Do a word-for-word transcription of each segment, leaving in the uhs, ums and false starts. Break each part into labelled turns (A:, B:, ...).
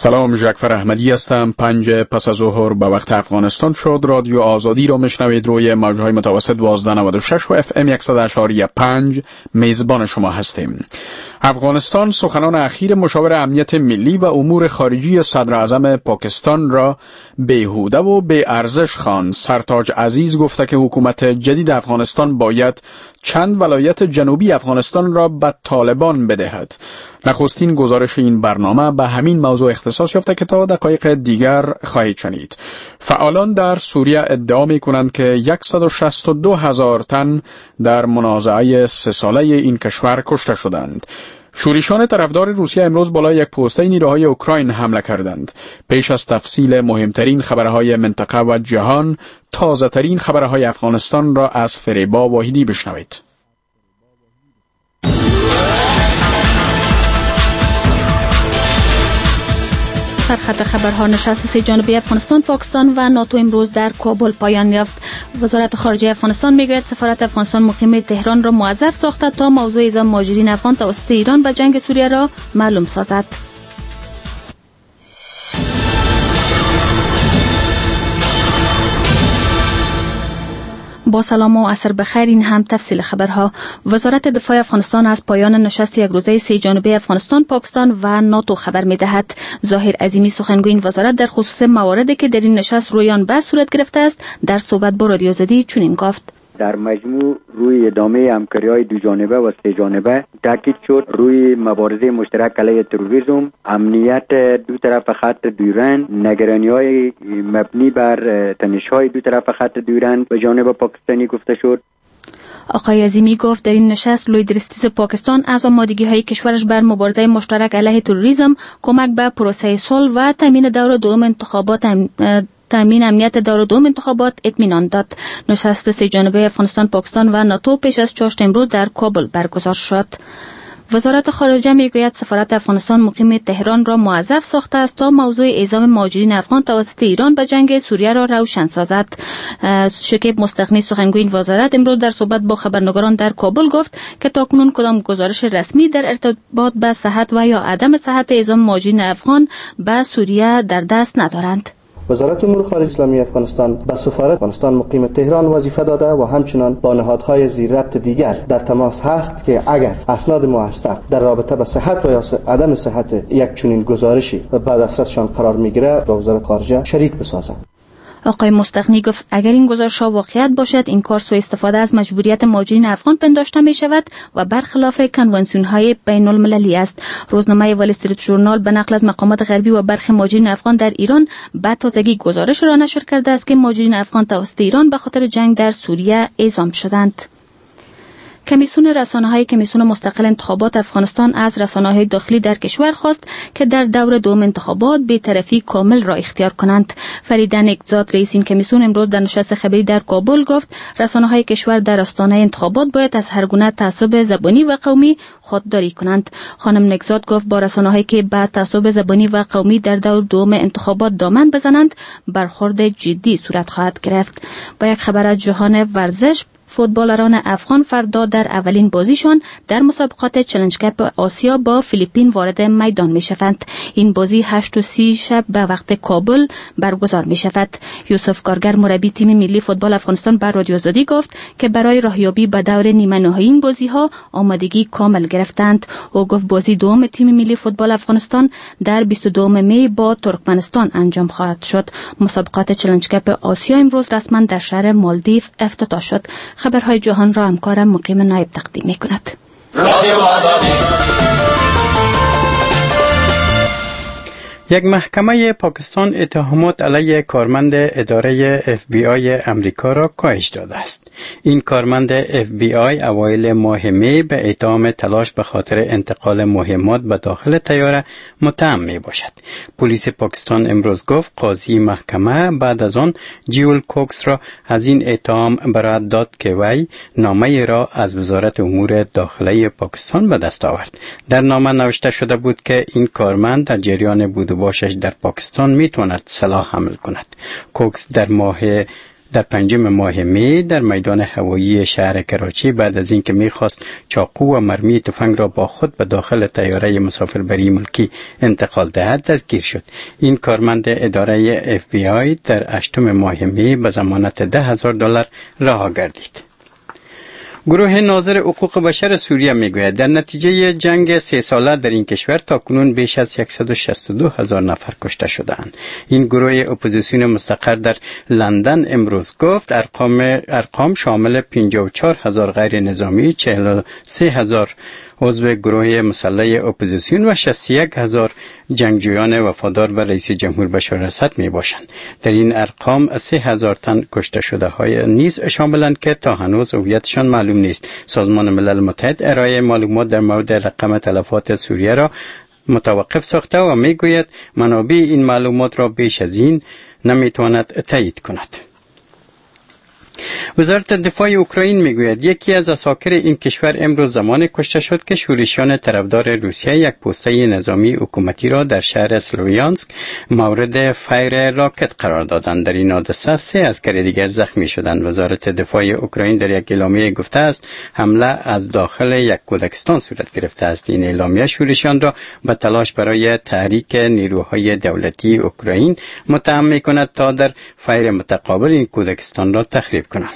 A: سلام، جعفر احمدی هستم. پنج پس از ظهر به وقت افغانستان شد. رادیو آزادی را میشنوید روی موجهای متوسط دوازده نود و شش و اف ام صد و پنج. میزبان شما هستیم. افغانستان سخنان اخیر مشاور امنیت ملی و امور خارجی صدر اعظم پاکستان را بیهوده و بی ارزش خواند. سرتاج عزیز گفته که حکومت جدید افغانستان باید چند ولایت جنوبی افغانستان را به طالبان بدهد. نخستین گزارش این برنامه به همین موضوع اختصاص یافته که تا دقایق دیگر خواهید شنید. فعالان در سوریه ادعا می کنند که صد و شصت و دو هزار تن در منازعه سه ساله این کشور کشته شدند. شورشیان طرفدار روسیه امروز بالای یک پوسته نیروهای اوکراین حمله کردند. پیش از تفصیل مهمترین خبرهای منطقه و جهان، تازه ترین خبرهای افغانستان را از فریبا واحدی بشنوید.
B: سرخط خبرها. نشست سه جانبه افغانستان، پاکستان و ناتو امروز در کابل پایان یافت. وزارت خارجه افغانستان میگوید سفارت افغانستان مقیم تهران را موظف ساخته تا موضوع اعزام مهاجرین افغان توسط ایران به جنگ سوریه را معلوم سازد. با سلام و عصر بخیر. این هم تفصیل خبرها. وزارت دفاع افغانستان از پایان نشست یک روزه سه جانبه افغانستان، پاکستان و ناتو خبر می‌دهد. ظاهر عظیمی سخنگوی این وزارت در خصوص مواردی که در این نشست روی آن بحث صورت گرفته است در صحبت با رادیو آزادی چنین گفت:
C: در مجموع روی ادامه همکاری‌های دو جانبه و سه جانبه تاکید شد روی مبارزه مشترک علیه تروریسم، امنیت دو طرف خط دوران، نگرانی‌های مبنی بر تنش‌های دو طرف خط دوران به جانب پاکستانی گفته شد.
B: آقای عظیمی گفت در این نشست لوی درستیز پاکستان از آمادگی‌های کشورش بر مبارزه مشترک علیه تروریسم، کمک به پروسه صلح و تامین دور دوم انتخابات ام... تامین امنیت دور دوم انتخابات اطمینان داد. نشست سه جانبه افغانستان، پاکستان و ناتو پیش از چهارشنبه امروز در کابل برگزار شد. وزارت خارجه میگوید سفارت افغانستان مقیم تهران را موظف ساخته است تا موضوع اعزام مهاجرین افغان توسط ایران به جنگ سوریه را روشن سازد. شکیب مستغنی سخنگوی این وزارت امروز در صحبت با خبرنگاران در کابل گفت که تاکنون کدام گزارش رسمی در ارتباط به صحت و یا عدم صحت اعزام مهاجرین افغان به سوریه در دست ندارند.
D: وزارت امور خارجه اسلامی افغانستان به سفارت افغانستان مقیم تهران وظیفه داده و همچنان با نهادهای زیر ربط دیگر در تماس هست که اگر اسناد موثق در رابطه با صحت و یا عدم صحت یک چنین گزارشی بعد از دسترسشان قرار میگیره با وزارت خارجه شریک بسازند.
B: آقای مستغنی گفت اگر این گزارش‌ها واقعیت باشد این کار سوء استفاده از مجبوریت مهاجرین افغان پنداشته می شود و برخلاف کنوانسیون‌های بین المللی است. روزنامه وال استریت ژورنال به نقل از مقامات غربی و برخی مهاجرین افغان در ایران به تازگی گزارش را نشر کرده است که مهاجرین افغان توسط ایران به خاطر جنگ در سوریه اعزام شدند. کمیسیون رسانه‌های کمیسیون مستقل انتخابات افغانستان از رسانه‌های داخلی در کشور خواست که در دور دوم انتخابات بی‌طرفی کامل را اختیار کنند. فریده نکزاد رئیس این کمیسیون امروز در نشست خبری در کابل گفت رسانه‌های کشور در آستانه انتخابات باید از هر گونه تعصب زبانی و قومی خودداری کنند. خانم نکزاد گفت با رسانه‌هایی که با تعصب زبانی و قومی در دور دوم انتخابات دامن بزنند برخورد جدی صورت خواهد گرفت. با یک خبر از جهان ورزش، فوتبالران افغان فردا در اولین بازیشان در مسابقات چالش کپ آسیا با فیلیپین وارد میدان می شوند. این بازی هشت و سی شب به وقت کابل برگزار می شود. یوسف کارگر مربی تیم ملی فوتبال افغانستان بر رادیو آزادی گفت که برای راهیابی به دور نیمه نهایی این بازی ها آمادگی کامل گرفتند. او گفت بازی دوم تیم ملی فوتبال افغانستان در بیست و دوم می با ترکمنستان انجام خواهد شد. مسابقات چالش کپ آسیا امروز رسما در شهر مالدیو افتتاح شد. خبرهای جهان را همکارم مقیم نایب تقدیم می کند.
E: یک محکمه پاکستان اتهامات علیه کارمند اداره اف بی آی امریکا را کاهش داده است. این کارمند اف بی آی اوایل ماه می به اتهام تلاش به خاطر انتقال مهمات به داخل طیاره متهم می باشد. پلیس پاکستان امروز گفت قاضی محکمه بعد از آن جیول کوکس را از این اتهام برات داد که وی نامه را از وزارت امور داخلی پاکستان به دست آورد. در نامه نوشته شده بود که این کارمند در جریان بود باشش در پاکستان میتواند سلاح حمل کند. کوکس در ماه در پنجم ماه می در میدان هوایی شهر کراچی بعد از اینکه میخواست چاقو و مرمی تفنگ را با خود به داخل طیاره مسافربری ملکی انتقال دهد دستگیر شد. این کارمند اداره اف بی آی در هشتم ماه می به ضمانت ده هزار دلار رها گردید. گروه ناظر حقوق بشر سوریه میگوید در نتیجه جنگ سه ساله در این کشور تاکنون بیش از صد و شصت و دو هزار نفر کشته شدند. این گروه اپوزیسیون مستقر در لندن امروز گفت ارقام ارقام شامل پنجاه و چهار هزار غیر نظامی، چهل و سه هزار عضو گروه مسلح اپوزیسیون و شصت و یک هزار جنگجویان وفادار به رئیس جمهور بشار اسد می باشند. در این ارقام سه هزار تن کشته شده های نیز شاملند که تا هنوز هویتشان معلوم نیست. سازمان ملل متحد ارائه معلومات در مورد رقم تلفات سوریه را متوقف ساخته و می گوید منابع این معلومات را بیش از این نمی تواند تایید کند. وزارت دفاع اوکراین میگوید یکی از اساکر این کشور امروز زمان کشته شد که شورشیان طرفدار روسیه یک پوسته نظامی حکومتی را در شهر سلویانسک مورد فیر راکت قرار دادند. در این حادثه سه عسکر دیگر زخمی شدند. وزارت دفاع اوکراین در یک اعلامیه گفته است حمله از داخل یک کودکستان صورت گرفته است. این اعلامیه شورشیان را به تلاش برای تحریک نیروهای دولتی اوکراین متهم می‌کند تا در فیر متقابل این کودکستان را تخریب کنند.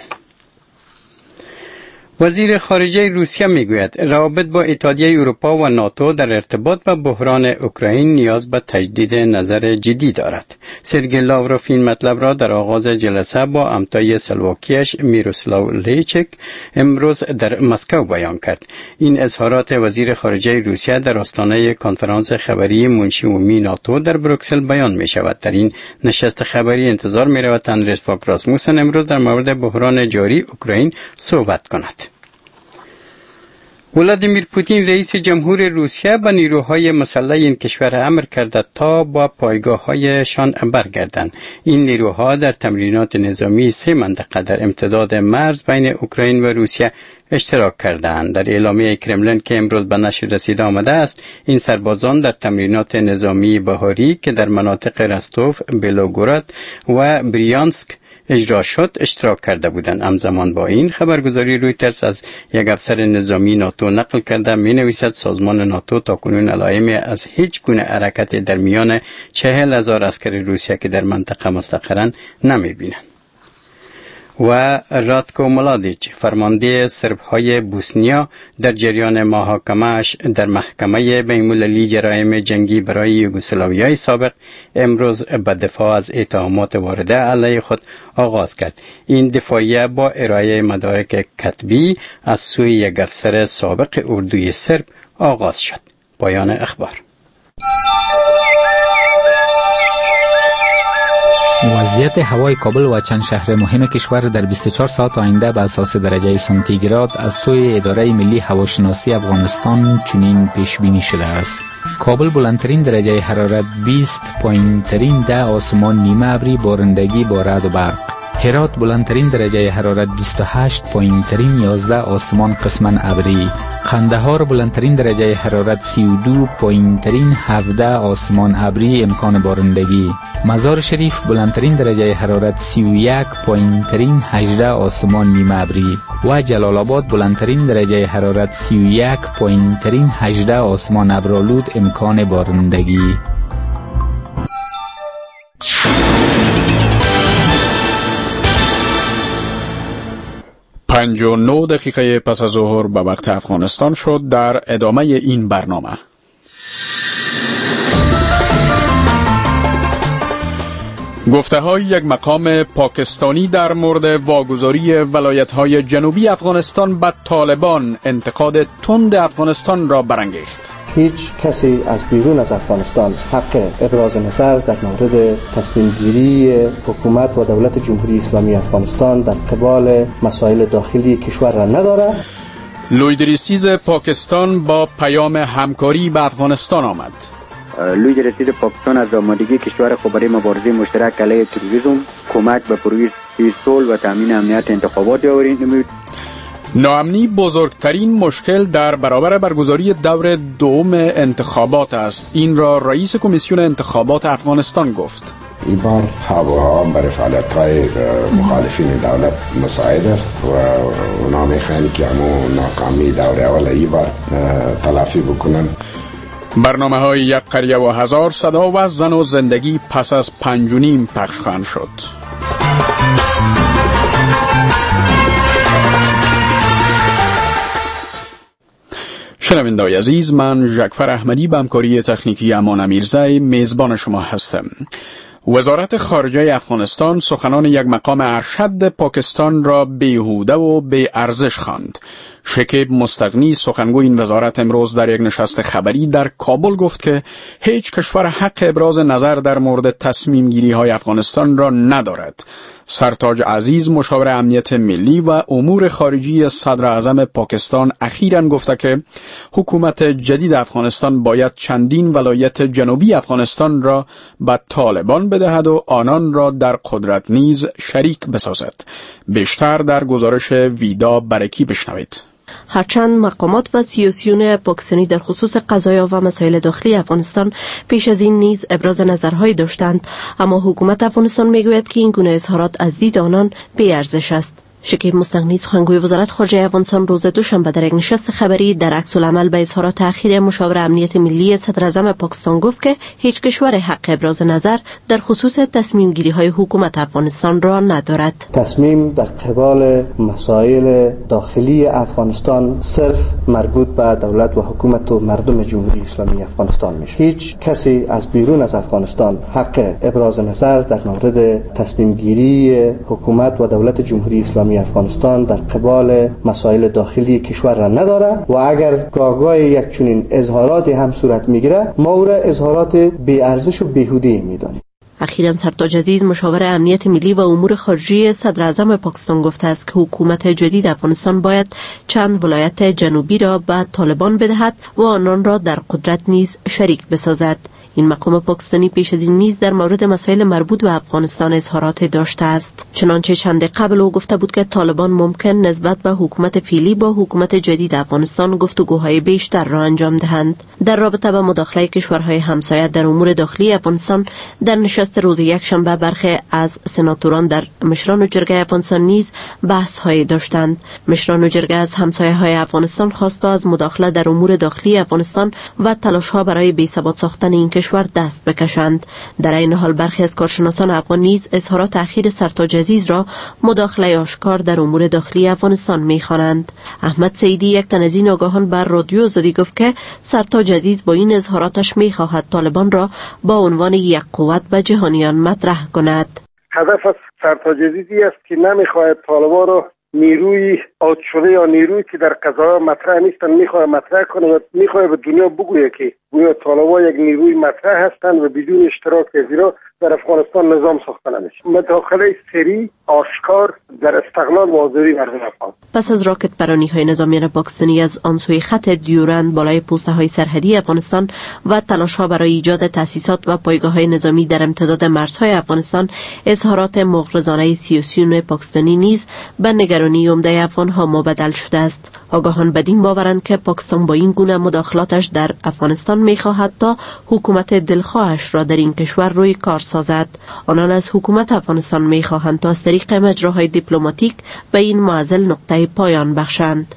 E: وزیر خارجه روسیه میگوید روابط با اتحادیه اروپا و ناتو در ارتباط با بحران اوکراین نیاز به تجدید نظر جدی دارد. سرگئی لاوروف این مطلب را در آغاز جلسه با همتای اسلواکیش میروسلاو لیچک امروز در مسکو بیان کرد. این اظهارات وزیر خارجه روسیه در آستانه کنفرانس خبری منشی عمومی ناتو در بروکسل بیان می شود. در این نشست خبری انتظار می رود اندرس فاک راسموسن امروز در مورد بحران جاری اوکراین صحبت کند. ولادیمیر پوتین رئیس جمهور روسیه به نیروهای مسلح این کشور امر کرده تا با پایگاه‌هایشان برگردند. این نیروها در تمرینات نظامی سه منطقه در امتداد مرز بین اوکراین و روسیه اشتراک کردند. در اعلامیه کرملین که امروز به نشر رسیده آمده است، این سربازان در تمرینات نظامی بهاری که در مناطق رستوف، بلوگوراد و بریانسک اجرا شد اشتراک کرده بودند. همزمان با این خبرگزاری رویترز از یک افسر نظامی ناتو نقل کرده می نویسد سازمان ناتو تاکنون علائمی از هیچ گونه حرکت در میان چهل هزار عسکر روسیه که در منطقه مستقرن نمی بینند. و راتکو ملادیچ فرمانده سربهای بوسنیا در جریان محاکمه‌اش در محکمه بین‌المللی جرایم جنگی برای یوگسلاویای سابق امروز به دفاع از اتهامات وارده علیه خود آغاز کرد. این دفاعیه با ارائه مدارک کتبی از سوی یک افسر سابق اردوی سرب آغاز شد. پایان اخبار.
F: وضعیت هوای کابل و چند شهر مهم کشور در بیست و چهار ساعت آینده به اساس درجه سانتیگراد از سوی اداره ملی هواشناسی افغانستان چنین پیش بینی شده است. کابل بلندترین درجه حرارت بیست، پایینترین ده آسمان نیمه ابری بارندگی با رعد و برق. هرات بلندترین درجه حرارت بیست و هشت، پایینترین یازده آسمان قسما ابری. قندهار بلندترین درجه حرارت سی و دو، پایینترین هفده آسمان ابری امکان بارندگی. مزار شریف بلندترین درجه حرارت سی و یک، پایینترین هجده آسمان نیمه ابری. و جلال آباد بلندترین درجه حرارت سی و یک، پایینترین هجده آسمان ابرآلود امکان بارندگی.
A: پنج و نه دقیقه پس از ظهر به وقت افغانستان شد. در ادامه این برنامه گفته های یک مقام پاکستانی در مورد واگذاری ولایت‌های جنوبی افغانستان به طالبان انتقاد تند افغانستان را برانگیخت.
D: هیچ کسی از بیرون از افغانستان حق ابراز نظر در مورد تصمیم گیری حکومت و دولت جمهوری اسلامی افغانستان در قبال مسائل داخلی کشور را ندارد.
A: لوید رسیز پاکستان با پیام همکاری به افغانستان آمد.
C: لوید رسید پاکستان از آمادگی کشور خود برای مبارزه مشترک علیه تروریسم، کمک به پروژه صلح و تامین امنیت انتخابات یاری نمود.
A: ناامنی بزرگترین مشکل در برابر برگزاری دور دوم انتخابات است. این را رئیس کمیسیون انتخابات افغانستان گفت.
G: این بار هواها برای فعالیت‌های مخالفین دولت مساعد است و اونا میخواهند که همون ناکامی دور اول ای بار تلافی بکنن.
A: برنامه های یک قریه و هزار صدا و زن و زندگی پس از پنج و نیم پخش خواهند شد. شنوندگان عزیز، من ژکفر احمدی به همکاری تکنیکی امان امیرزی میزبان شما هستم. وزارت خارجه افغانستان سخنان یک مقام ارشد پاکستان را بیهوده و بی ارزش خواند. شکیب مستغنی سخنگوی این وزارت امروز در یک نشست خبری در کابل گفت که هیچ کشور حق ابراز نظر در مورد تصمیم گیری های افغانستان را ندارد. سرتاج عزیز مشاور امنیت ملی و امور خارجی صدر اعظم پاکستان اخیراً گفته که حکومت جدید افغانستان باید چندین ولایت جنوبی افغانستان را به طالبان بدهد و آنان را در قدرت نیز شریک بسازد. بیشتر در گزارش ویدا برکی بشنوید.
H: هرچند مقامات و سیاسیون پاکستانی در خصوص قضایا و مسائل داخلی افغانستان پیش از این نیز ابراز نظرهایی داشتند، اما حکومت افغانستان میگوید که این گونه اظهارات از دید آنان بی ارزش است. شکیب مستغنی سخنگوی وزارت خارجه افغانستان روز دوشنبه در یک نشست خبری در عکس العمل به اظهارات اخیر مشاور امنیت ملی صدر اعظم پاکستان گفت که هیچ کشور حق ابراز نظر در خصوص تصمیم گیری های حکومت افغانستان را ندارد.
D: تصمیم در قبال مسائل داخلی افغانستان صرف مربوط به دولت و حکومت و مردم جمهوری اسلامی افغانستان میشه. هیچ کسی از بیرون از افغانستان حق ابراز نظر در مورد تصمیم گیری حکومت و دولت جمهوری اسلامی افغانستان در قبال مسائل داخلی کشور را نداره و اگر گاهگاه یک چنین اظهاراتی هم صورت میگیره ما او را اظهارات بی ارزش و بیهوده میدانیم.
H: اخیراً سرتاج عزیز مشاور امنیت ملی و امور خارجی صدر اعظم پاکستان گفته است که حکومت جدید افغانستان باید چند ولایت جنوبی را به طالبان بدهد و آنان را در قدرت نیز شریک بسازد. این مقام پاکستانی پیش از این نیز در مورد مسائل مربوط به افغانستان اظهارات داشته است. چنانچه چند قبل او گفته بود که طالبان ممکن نسبت به حکومت فعلی با حکومت جدید افغانستان گفتگوهای بیشتر را انجام دهند. در رابطه با مداخله کشورهای همسایه در امور داخلی افغانستان در نشست روز یکشنبه برخی از سناتوران در مشران و جرگه افغانستان نیز بحث‌های داشتند. مشران و جرگه از همسایه‌های افغانستان خواسته از مداخله در امور داخلی افغانستان و تلاش‌ها برای بی‌ثبات ساختن این کشور دست بکشند. در این حال برخی از کارشناسان افغان نیز اظهارات اخیر سرتاج عزیز را مداخله آشکار در امور داخلی افغانستان می‌خوانند. احمد سیدی یک تن از این آگاهان بر رادیو آزادی گفت که سرتاج عزیز با این اظهاراتش می‌خواهد طالبان را با عنوان یک قوت به جهانیان مطرح کند.
I: هدف از سرتاج عزیزی است که نمی‌خواهد طالبان را نیروی آت شده یا نیرویی که در قضایا مطرح نیستن میخواه مطرح کنه و میخواه به دنیا بگویه که گویا طالبان یک نیروی مطرح هستند و بدون اشتراک زیرا در افغانستان نظام ساخته نمیشه. مداخله سری آشکار در استقلال و آزادی مردم افغان.
H: پس از راکت برانی های نظامیان پاکستانی از آن سوی خط دیورند بالای پوسته های سرحدی افغانستان و تلاش ها برای ایجاد تأسیسات و پایگاه های نظامی در امتداد مرزهای افغانستان، اظهارات مغرضانه سیاسیون پاکستانی نیز به نگرانی عمده افغان ها مبدل شده است. آگاهان بدین باورند که پاکستان با این گونه مداخلاتش در افغانستان میخواهد تا حکومت دلخواهش را در این کشور روی کار سازد. آنان از حکومت افغانستان میخواهند تا از طریق مجراهای دیپلماتیک به این معضل نقطه پایان بخشند.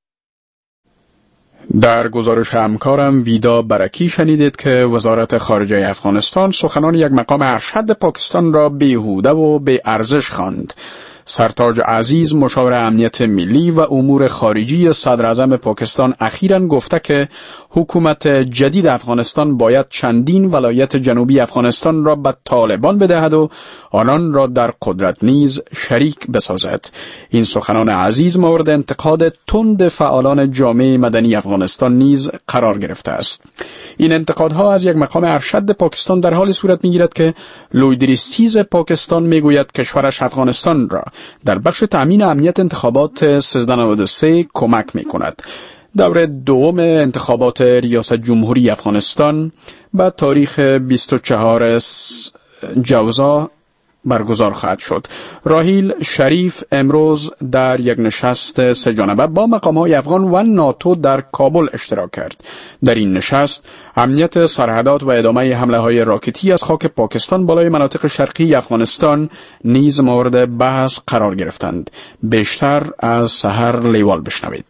A: در گزارش همکارم ویدا برکی شنیدید که وزارت خارجه افغانستان سخنان یک مقام ارشد پاکستان را بیهوده و بی ارزش خواند. سرتاج عزیز مشاور امنیت ملی و امور خارجی صدر اعظم پاکستان اخیراً گفته که حکومت جدید افغانستان باید چندین ولایت جنوبی افغانستان را به طالبان بدهد و آنان را در قدرت نیز شریک بسازد. این سخنان عزیز مورد انتقاد تند فعالان جامعه مدنی افغانستان نیز قرار گرفته است. این انتقادها از یک مقام ارشد پاکستان در حال صورت میگیرد که لویدریستیز پاکستان میگوید کشورش افغانستان را در بخش تأمین امنیت انتخابات سیزده نود و سه کمک می کند. دور دوم انتخابات ریاست جمهوری افغانستان به تاریخ بیست و چهارم جوزا برگزار خواهد شد. راحیل شریف امروز در یک نشست سه جانبه با مقام‌های افغان و ناتو در کابل اشتراک کرد. در این نشست امنیت سرحدات و ادامه حمله‌های راکتی از خاک پاکستان بالای مناطق شرقی افغانستان نیز مورد بحث قرار گرفتند. بیشتر از سحر لیوال بشنوید.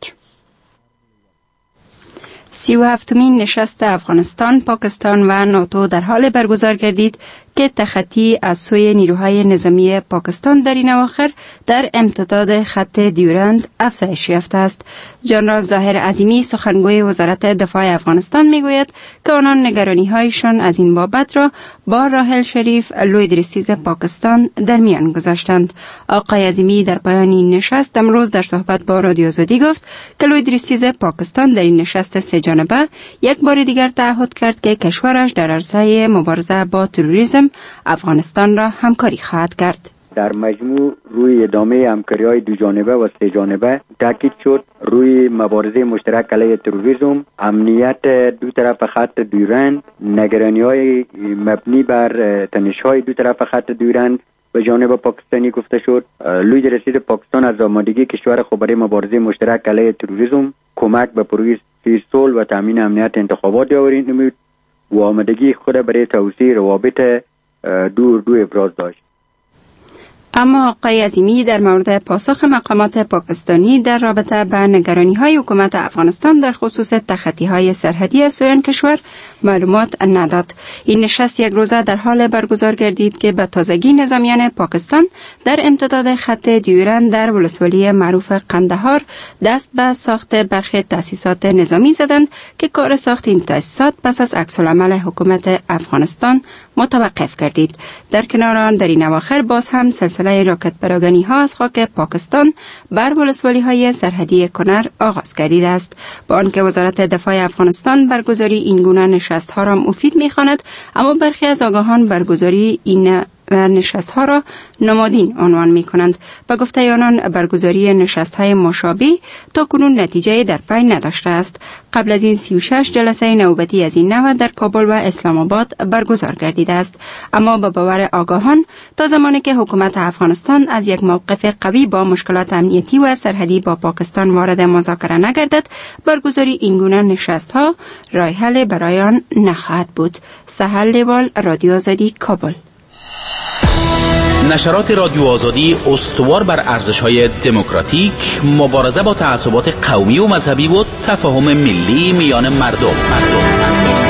J: سی و هفتمین نشست افغانستان، پاکستان و ناتو در حال برگزار گردید که تخطی از سوی نیروهای نظامی پاکستان در این اواخر در امتداد خط دیورند افزایش یافته است. جنرال ظاهر عظیمی سخنگوی وزارت دفاع افغانستان میگوید که آنان نگرانی‌هایشان از این بابت را با راحل شریف لوی رئیس پاکستان در میان گذاشتند. آقای عظیمی در پایان این نشست امروز در صحبت با رادیو آزادی گفت که لوی رئیس پاکستان در این نشست سه جانبه یک بار دیگر تعهد کرد که کشورش در عرصه مبارزه با تروریسم افغانستان را همکاری خواهد کرد.
C: در مجموع روی ادامه همکاری‌های دو جانبه و سه جانبه تاکید شد روی مبارزه مشترک علیه تروریسم، امنیت دو طرف خط دیورند، نگرانی‌های مبنی بر تنش‌های دو طرف خط دیورند به جانب پاکستانی گفته شد. لوی رئیس پاکستان از آمادگی کشور خود برای مبارزه مشترک علیه تروریسم، کمک به پروژه صلح و تامین امنیت انتخابات یاوری نمود و آمادگی خود برای توسعه روابط دور دو ابراز داشت.
J: اما آقای عظیمی در مورد پاسخ مقامات پاکستانی در رابطه با نگرانی‌های حکومت افغانستان در خصوص تخطی‌های سرحدی از سوی کشور معلومات نداد. این نشست یک روزه در حال برگزار گردید که به تازگی نظامیان پاکستان در امتداد خط دیورند در ولسوالی معروف قندهار دست به ساخت برخی تأسیسات نظامی زدند که کار ساخت این تأسیسات پس از عکس‌العمل حکومت افغانستان متوقف گردید. در کنار آن در این اواخر باز هم سلسله راکت پراگانی ها از خاک پاکستان بر ولسوالی های سرحدی کنر آغاز گردیده است. با آنکه وزارت دفاع افغانستان برگزاری این گونه نشست ها را مفید می‌خواند، اما برخی از آگاهان برگزاری این نشست ها را نمادین عنوان می کنند. با گفته آنان برگزاری نشست های مشابه تا کنون نتیجه در پی نداشته است. قبل از این سی و شش جلسه نوبتی از این نوع در کابل و اسلام آباد برگزار گردیده است. اما با باور آگاهان تا زمانی که حکومت افغانستان از یک موقف قوی با مشکلات امنیتی و سرحدی با پاکستان وارد مذاکره نگردد، برگزاری این گونه نشست ها راه حل برای آن نخواهد بود. سحر لیوال، رادیو آزادی، کابل.
K: نشرات رادیو آزادی استوار بر ارزش‌های دموکراتیک، مبارزه با تعصبات قومی و مذهبی و تفاهم ملی میان مردم. مردم.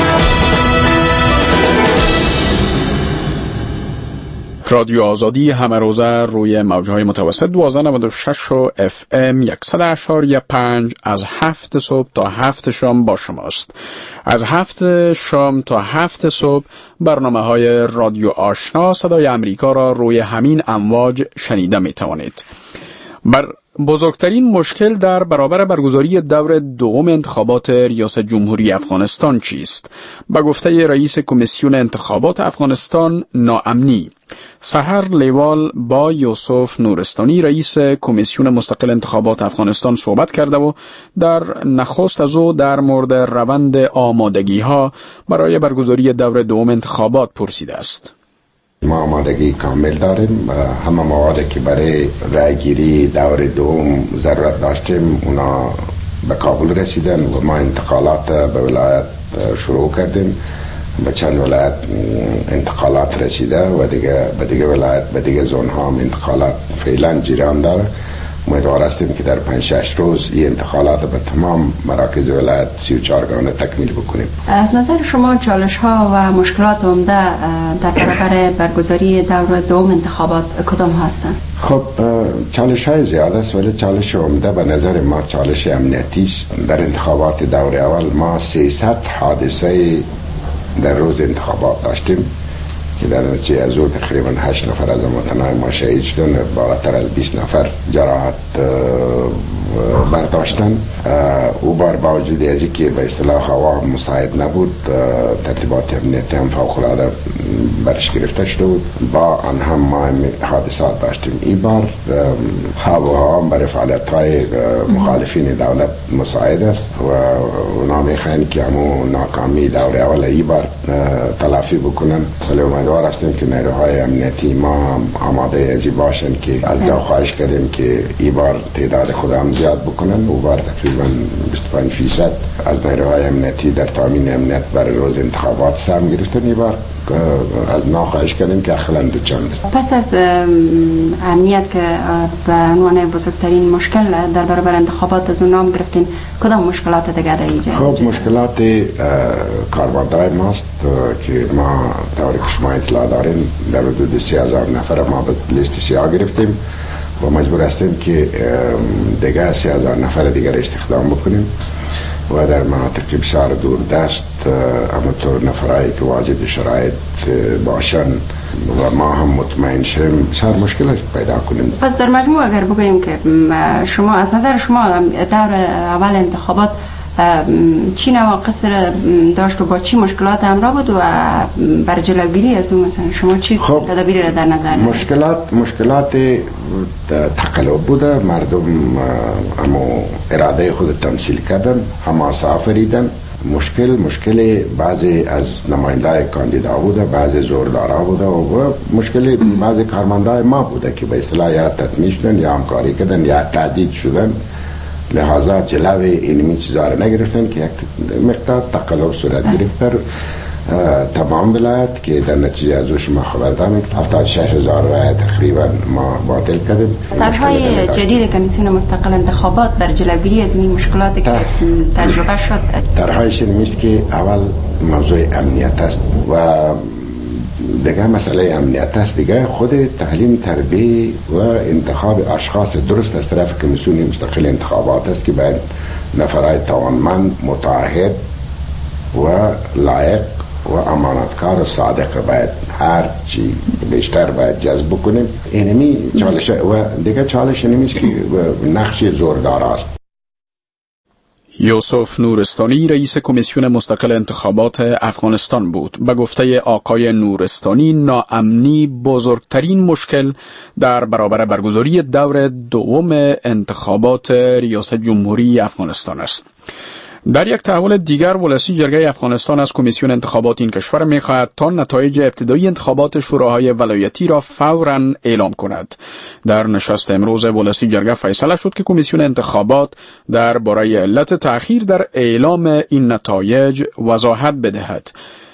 A: رادیو آزادی همه روزه روی موجهای متوسط دوازده نود و شش و اف ام صد و اشاری پنج از هفت صبح تا هفت شام با شماست. از هفت شام تا هفت صبح برنامه های رادیو آشنا صدای امریکا را روی همین امواج شنیده می توانید. بر بزرگترین مشکل در برابر برگزاری دور دوم انتخابات ریاست جمهوری افغانستان چیست؟ به گفته رئیس کمیسیون انتخابات افغانستان، ناامنی. سحر لیوال با یوسف نورستانی رئیس کمیسیون مستقل انتخابات افغانستان صحبت کرده و در نخست از او در مورد روند آمادگی ها برای برگزاری دور دوم انتخابات پرسیده است.
G: ما آمادگی کامل داریم. همه موادی که برای رایگیری دور دوم ضرورت داشتیم اونا به کابل رسیدن و ما انتقالات به ولایت شروع کردیم. به چند ولایت انتقالات رسیده و دیگه به دیگه ولایت به دیگه زون ها هم انتقالات فعلا جریان داره. امیدوار هستیم که در پنج شش روز این انتقالات به تمام مراکز ولایت سی و چهار گانه تکمیل بکنیم.
J: از نظر شما چالش ها و مشکلات عمده در برابر برگزاری دور دوم انتخابات کدام هستند؟
G: خب چالش های زیاد است، ولی چالش عمده به نظر ما چالش امنیتی است. در انتخابات دور اول ما سیصد حادثه در روز انتخابات داشتیم که در نتیجه از او تقریبا هشت نفر از متنای ما شهید شدن و بالاتر از بیست نفر جراحت برداشتن. او بار با وجود از اینکه به اصطلاح هوا مساعد نبود، ترتیبات امنیتی هم فوق‌العاده برش گرفته شده بود، با آن هم ما حادثات داشتیم. این بار هواها هم برای فعالیت‌های مخالفین دولت مساعد است و اونا میخواین که همون ناکامی دور اول ای بار تلافی بکنن، ولی امیدوار هستیم که نیروهای امنیتی ما آماده ازی باشن که از گاه خواهش کردیم که ای بار تعداد خودم زیاد بکنن. او بار تقریبا بیست و پنج فیصد از نیروهای امنیتی در تامین امنیت برای روز انتخابات سهم گرفتن. ای بار از ما خواهش کردیم که اخلان دو چند.
J: پس از امنیت که به عنوان بزرگترین مشکل در برابر انتخابات از اون نام گرفتین، کدام مشکلات دیگر ایجاد؟
G: خب مشکلات کارمندای ماست که ما طوری که شما اطلاع دارین در حدود سی هزار نفر ما به لیست سیاه گرفتیم و مجبور هستیم که دیگه سی هزار نفر دیگر استخدام بکنیم و در مناطق بسیار دور دست همونطور نفرایی که واجد شرایط باشن و ما هم مطمئن شیم بسیار مشکل است پیدا کنیم.
J: پس در مجموع اگر بگوییم که شما از نظر شما دور اول انتخابات چی نواقص داشت و با چی مشکلات همراه بود و برای جلوگیری از اون مثلا شما چی
G: خب
J: تدابیری را در نظر دارید؟
G: مشکلات مشکلات تقلب بوده، مردم همو اراده خود تمثیل کردن، حماسه آفریدن. مشکل مشکل بعضی از نمایندای کاندیدا بوده، بعضی زوردارا بوده و مشکل بعضی کارمندای ما بوده که به اصطلاح یا تطمیع شدن یا همکاری کردن یا تعدید شدن، لحاظا جلوی اینمی چیزا رو نگرفتن که یک مقدار تقلب صورت گرفت. تمام ولایت که در نتیجه از شما خبر دارم که هفتاد و شش هزار رای تقریبا ما باطل کردیم.
J: طرحهای جدید کمیسیون مستقل انتخابات در جلوگیری از این مشکلاتی که تجربه شد،
G: طرحهایش نیست که اول موضوع امنیت است و دیگه مسئله امنیت است، دیگه خود تعلیم تربیه و انتخاب اشخاص درست از طرف کمیسیون مستقل انتخابات است که باید نفرای توانمند، متعهد و لایق و امانتکار و صادق باید هر چی بیشتر باید جذب کنیم. اینمی چالش و دیگه چالش اینمیست که نقش زوردار است.
A: یوسف نورستانی رئیس کمیسیون مستقل انتخابات افغانستان بود. به گفته آقای نورستانی ناامنی بزرگترین مشکل در برابر برگزاری دور دوم انتخابات ریاست جمهوری افغانستان است. در یک تحول دیگر ولسی جرگه افغانستان از کمیسیون انتخابات این کشور می‌خواهد تا نتایج ابتدایی انتخابات شوراهای ولایتی را فوراً اعلام کند. در نشست امروز ولسی جرگه فیصله شد که کمیسیون انتخابات در باره علت تأخیر در اعلام این نتایج وضاحت بدهد.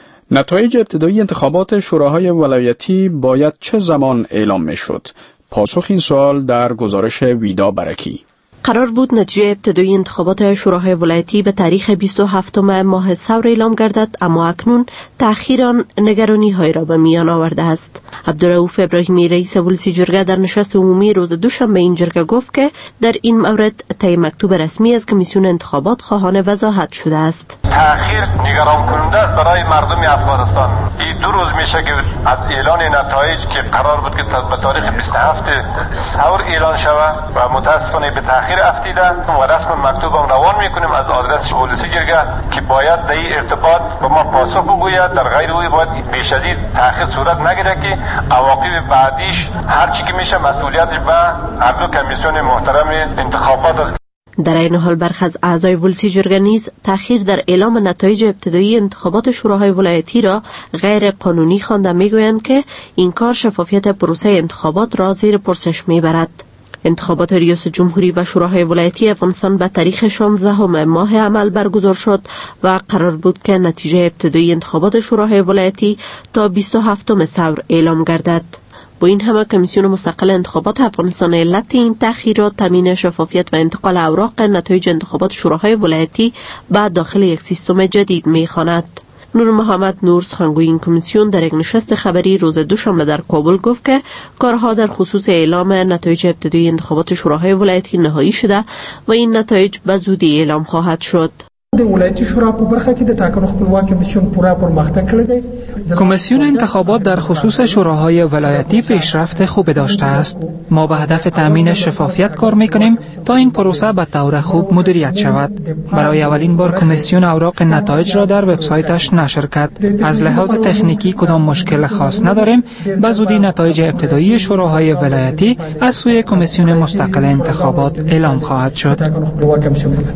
A: نتایج ابتدایی انتخابات شوراهای ولایتی باید چه زمان اعلام می‌شد؟ پاسخ این سوال در گزارش ویدا برکی.
H: قرار بود نتیجه ابتدایی انتخابات شوراهای ولایتی به تاریخ بیست و هفتم ماه ثور اعلام گردد، اما اکنون تأخیر آن نگرانی های را به میان آورده است. عبدالرؤوف ابراهیمی رئیس ولسی جرگه در نشست عمومی روز دوشنبه این جرگه گفت که در این مورد طی مکتوب رسمی از کمیسیون انتخابات خواهان وضاحت شده است.
L: تأخیر نگران کننده است برای مردم افغانستان. این دو روز میشه که از اعلان نتایج که قرار بود که به تاریخ بیست و هفت ثور اعلان شود و متاسفانه به تأخیر افتیده و رسم مکتوبم روان میکنیم از آدرس ولسی جرگه که باید در این ارتباط با ما پاسخ بگوید، در غیر اوی باید بیش از این تأخیر صورت نگیره که عواقب بعدیش هر چی که میشه مسئولیتش به هر دو کمیسیون محترم انتخابات است.
H: در این حال برخی از اعضای ولسی جرگه نیز تأخیر در اعلام نتایج ابتدایی انتخابات شوراهای ولایتی را غیر قانونی خوانده، میگویند که این کار شفافیت پروسه انتخابات را زیر پرسش میبرد. انتخابات ریاست جمهوری و شوراهای ولایتی افغانستان به تاریخ شانزدهم ماه عمل برگزار شد و قرار بود که نتیجه ابتدایی انتخابات شوراهای ولایتی تا بیست و هفتم ثور اعلام گردد. با این همه کمیسیون مستقل انتخابات افغانستان علت این تأخیر را تامین شفافیت و انتقال اوراق نتایج انتخابات شوراهای ولایتی به داخل یک سیستم جدید می‌خواند. نور محمد نور سخنگوی این کمیسیون در یک نشست خبری روز دوشنبه در کابل گفت که کارها در خصوص اعلام نتایج ابتدایی انتخابات شوراهای ولایتی نهایی شده و این نتایج به زودی اعلام خواهد شد.
M: د ولایتي شورا په برخه کې د ټاکنو خپلواک کمیسیون پورا پرمختګ کړی دی.
N: کمیسیون انتخابات در خصوص شوراهای ولایتی پیشرفت خوب داشته است. ما به هدف تامین شفافیت کار میکنیم تا این پروسه به طور خوب مدیریت شود. برای اولین بار کمیسیون اوراق نتایج را در وبسایتش نشر کرد. از لحاظ تکنیکی کدام مشکل خاص نداریم. به زودی نتایج ابتدایی شوراهای ولایتی از سوی کمیسیون مستقل انتخابات اعلام خواهد شد.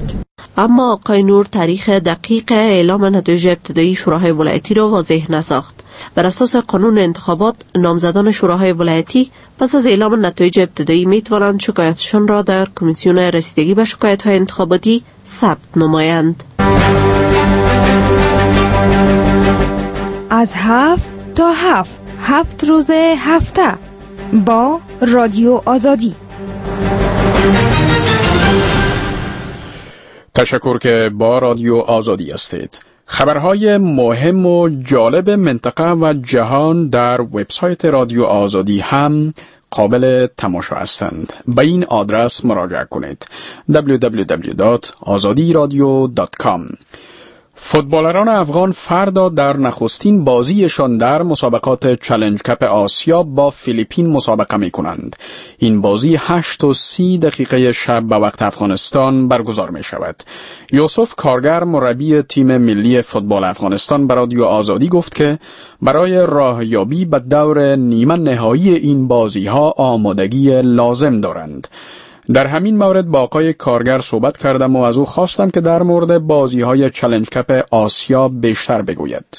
H: اما آقای نور تاریخ دقیق اعلام نتایج ابتدایی شوراهای ولایتی را واضح نساخت. بر اساس قانون انتخابات، نامزدان شوراهای ولایتی پس از اعلام نتایج ابتدایی می توانند شکایتشان را در کمیسیون رسیدگی به شکایت‌های انتخاباتی ثبت نمایند.
O: از هفت تا هفت هفت روز هفته با رادیو آزادی.
A: تشکر که با رادیو آزادی هستید. خبرهای مهم و جالب منطقه و جهان در وبسایت رادیو آزادی هم قابل تماشا هستند. به این آدرس مراجعه کنید: دبلیو دبلیو دبلیو دات آزادی رادیو دات کام. فوتبالران افغان فردا در نخستین بازیشان در مسابقات چالش کپ آسیا با فیلیپین مسابقه می کنند. این بازی هشت و سی دقیقه شب به وقت افغانستان برگزار می شود. یوسف کارگر مربی تیم ملی فوتبال افغانستان به رادیو آزادی گفت که برای راهیابی به دور نیمه نهایی این بازی ها آمادگی لازم دارند. در همین مورد با آقای کارگر صحبت کردم و از او خواستم که در مورد بازی‌های چالش کپ آسیا بیشتر بگوید.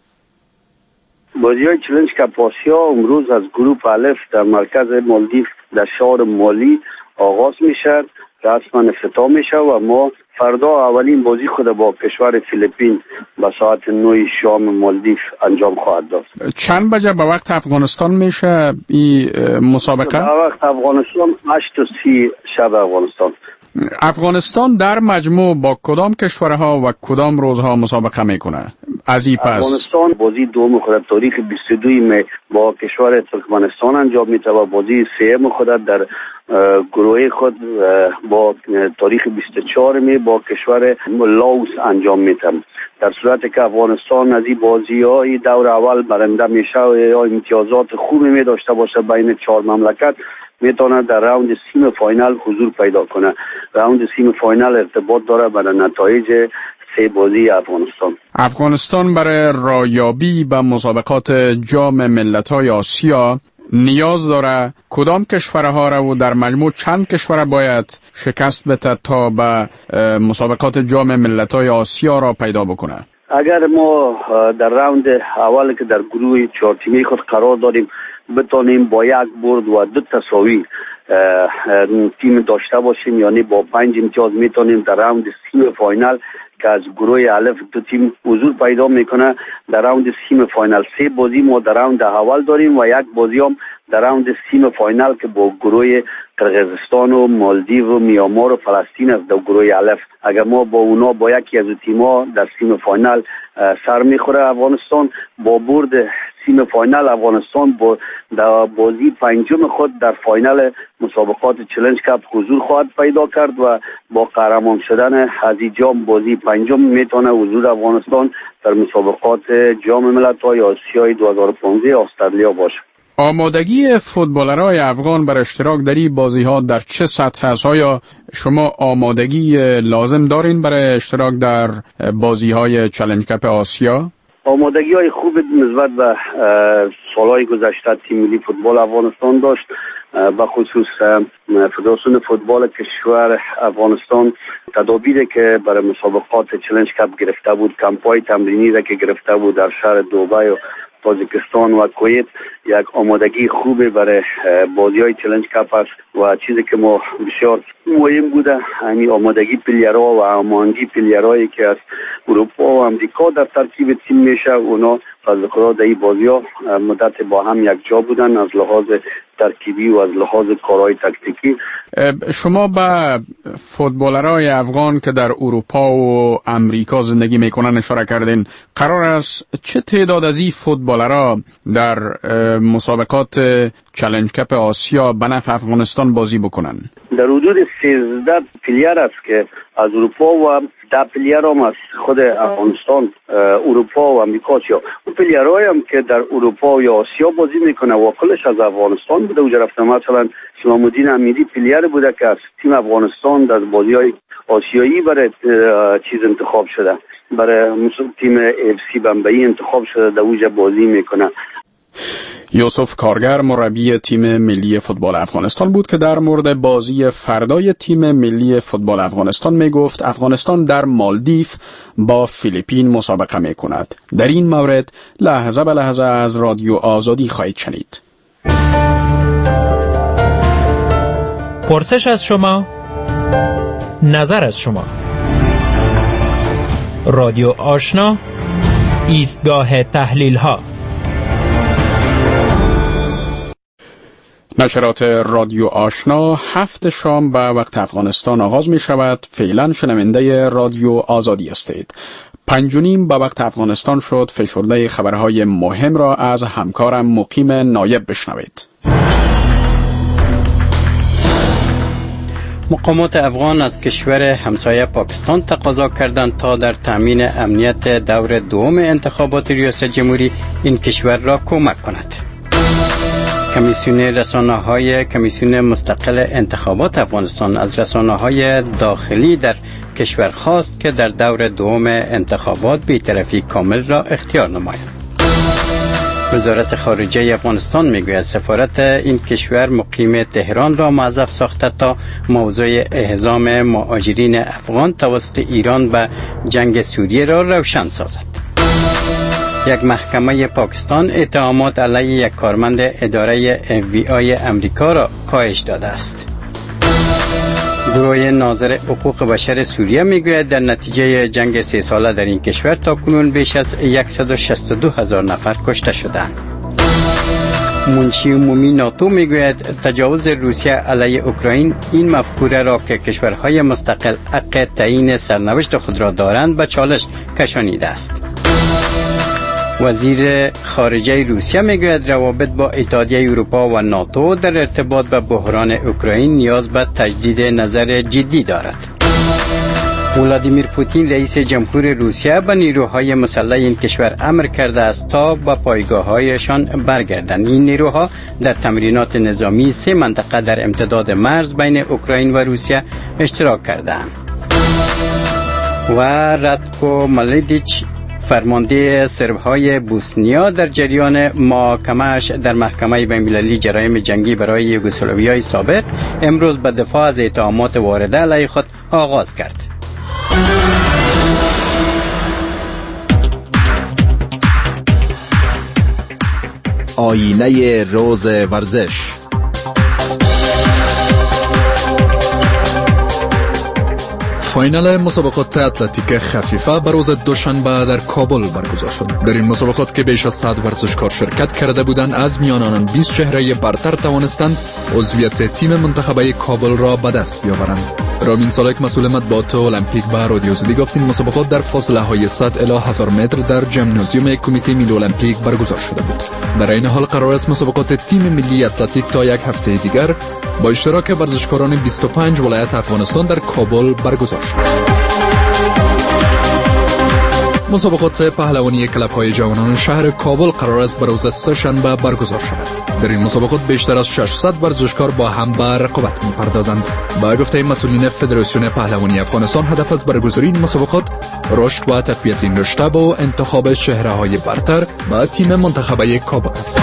P: بازی‌های چالش کپ آسیا امروز از گروه الف در مرکز مالدیو در شهر مالی آغاز میشه، رسما افتتاح میشه و ما فردا اولین بازی خود با کشور فیلیپین به ساعت نه شام مالدیو انجام خواهد داد.
A: چند بجه به وقت افغانستان میشه این مسابقه؟
P: به وقت افغانستان هشت و سی شب افغانستان.
A: افغانستان در مجموع با کدام کشورها و کدام روزها مسابقه میکنه؟ از این پس
P: افغانستان بازی دوم خود تاریخ بیست و دو می با کشور ترکمنستان انجام میده و بازی سوم خود در گروه خود با تاریخ بیست و چهار می با کشور لاوس انجام میده. در صورتی که افغانستان از این بازی‌های دور اول برنده میشه و یا امتیازات خوبی می داشته باشه بین چهار مملکت، میتونه در راوند سیم فاینال حضور پیدا کنه. راوند سیم فاینال ارتباط داره به نتایج سه بازی افغانستان.
A: افغانستان برای رایابی به مسابقات جام ملت‌های آسیا نیاز داره کدام کشورها را و در مجموع چند کشور باید شکست بده تا به مسابقات جام ملت‌های آسیا را پیدا بکنه؟
P: اگر ما در راوند اول که در گروه چهار تیمی خود قرار داریم بتونیم با یک برد و دو تساوی تیم داشته باشیم، یعنی با پنج امتیاز میتونیم در راوند سیم فاینال که از گروه الف دو تیم حضور پیدا میکنه. در راوند سیم فاینال سه بازی ما در راوند اول داریم و یک بازی هم در راوند سیم فاینال که با گروه قرقیزستان و مالدیو و میانمار و فلسطین است در گروه الف. اگر ما با اونا با یکی از تیم‌ها در سیم فاینال سر میخوره افغانستان، با برد سیم فاینال افغانستان با در بازی پنجم خود در فاینال مسابقات چالش کپ حضور خواهد پیدا کرد و با قهرمان شدن از این جام بازی پنجم میتونه حضور افغانستان در مسابقات جام ملت‌های آسیای دو هزار و پانزده استرالیا باشه.
A: آمادگی فوتبالرهای افغان بر اشتراک در این بازی‌ها در چه سطح است؟ آیا شما آمادگی لازم دارین برای اشتراک در بازی‌های چالش کپ آسیا؟
P: آمادگی‌های خوب نسبت به سال‌های گذشته تیم ملی فوتبال افغانستان داشت. به خصوص فدراسیون فوتبال کشور افغانستان تدابیری که برای مسابقات چالش کپ گرفته بود، کمپ‌های تمرینی را که گرفته بود در شهر دبی و تاجیکستان و کویت، یک آمادگی خوبه برای بازی‌های چالش کپ است و چیزی که ما بسیار مهم بوده همین آمادگی پلیرها و آمادگی پلیرهایی که از اروپا و امریکا در ترکیب تیم میشه. اونا فضل خدا در این بازی‌ها مدت با هم یک جا بودن از لحاظ ترکیبی و از لحاظ کارهای تاکتیکی.
A: شما به فوتبالرهای افغان که در اروپا و امریکا زندگی میکنن اشاره کردین. قرار است چه تعداد از این فوتبالرها در مسابقات چالش کپ آسیا به نفع افغانستان بازی بکنن؟
P: در حدود سیزده پلیر است که از اروپا و ده پلیر هم از خود افغانستان، اروپا و امریکا. یا اون پلیرهایی هم که در اروپا یا آسیا بازی میکنه واقعش از افغانستان بوده. اونجا رفتم مثلا اسلام الدین امیری پلیر بوده که از تیم افغانستان در بازی‌های آسیایی برای چیز انتخاب شده، برای تیم اف سی بمبئی انتخاب شده، در اونجا بازی میکنه.
A: یوسف کارگر مربی تیم ملی فوتبال افغانستان بود که در مورد بازی فردای تیم ملی فوتبال افغانستان می گفت افغانستان در مالدیو با فیلیپین مسابقه می کند. در این مورد لحظه به لحظه از رادیو آزادی خواهید شنید.
Q: پرسش از شما، نظر از شما. رادیو آشنا، ایستگاه تحلیل ها.
A: نشرات رادیو آشنا هفت شام به وقت افغانستان آغاز می شود. فعلا شنونده رادیو آزادی هستید. پنج و نیم به وقت افغانستان شد. فشرده خبرهای مهم را از همکارم مقیم نایب بشنوید.
E: مقامات افغان از کشور همسایه پاکستان تقاضا کردند تا در تامین امنیت دور دوم انتخابات ریاست جمهوری این کشور را کمک کند. کمیسیون رسانه‌های کمیسیون مستقل انتخابات افغانستان از رسانه‌های داخلی در کشور خواست که در دور دوم انتخابات بی‌طرفی کامل را اختیار نمایند. وزارت خارجه افغانستان میگوید سفارت این کشور مقیم تهران را موظف ساخته تا موضوع اعزام مهاجرین افغان توسط ایران به جنگ سوریه را روشن سازد. یک محکمه پاکستان اتهامات علیه یک کارمند اداره اف بی آی امریکا را کاهش داده است. گروه ناظر حقوق بشر سوریه میگوید در نتیجه جنگ سه ساله در این کشور تا کنون بیش از صد و شصت و دو هزار نفر کشته شدند. منشی عمومی ناتو میگوید تجاوز روسیه علیه اوکراین این مفکوره را که کشورهای مستقل حق تعیین سرنوشت خود را دارند به چالش کشانیده است. وزیر خارجه روسیه میگوید روابط با اتحادیه اروپا و ناتو در ارتباط به بحران اوکراین نیاز به تجدید نظر جدی دارد. ولادیمیر پوتین رئیس جمهور روسیه به نیروهای مسلح این کشور امر کرده است تا به پایگاه‌هایشان برگردند. این نیروها در تمرینات نظامی سه منطقه در امتداد مرز بین اوکراین و روسیه اشتراک کردند. و راتکو ملدیچ فرمانده سرب‌های بوسنیا در جریان محاکمه‌اش در محکمه بین‌المللی جرایم جنگی برای یوگسلاویای سابق امروز به دفاع از اتهامات وارده علیه خود آغاز کرد.
R: آینه روز ورزش. فاینال مسابقات اتلتیک خفیفه به روز دوشنبه در کابل برگزار شد. در این مسابقات که بیش از صد ورزشکار شرکت کرده بودند، از میان آنان بیست چهره برتر توانستند عضویت تیم منتخبه کابل را به دست بیاورند. رامین سالک مسئول مطبوعات المپیک به رادیو آزادی گفت این مسابقات در فاصله های صد الی هزار متر در ژیمنازیوم کمیته ملی المپیک برگزار شده بود. در این حال قرار است مسابقات تیم ملی اتلتیک تا یک هفته دیگر با اشتراک ورزشکاران بیست و پنج ولایت افغانستان در کابل برگزار شود. مسابقات پهلوانی کلب‌های جوانان شهر کابل قرار است به روز سه‌شنبه برگزار شود. در این مسابقات بیشتر از ششصد ورزشکار با هم به رقابت می‌پردازند. با گفته مسئولین فدراسیون پهلوانی افغانستان، هدف از برگزاری این مسابقات رشد و تقویت این رشته و انتخاب چهره‌های برتر به تیم منتخبه کابل است.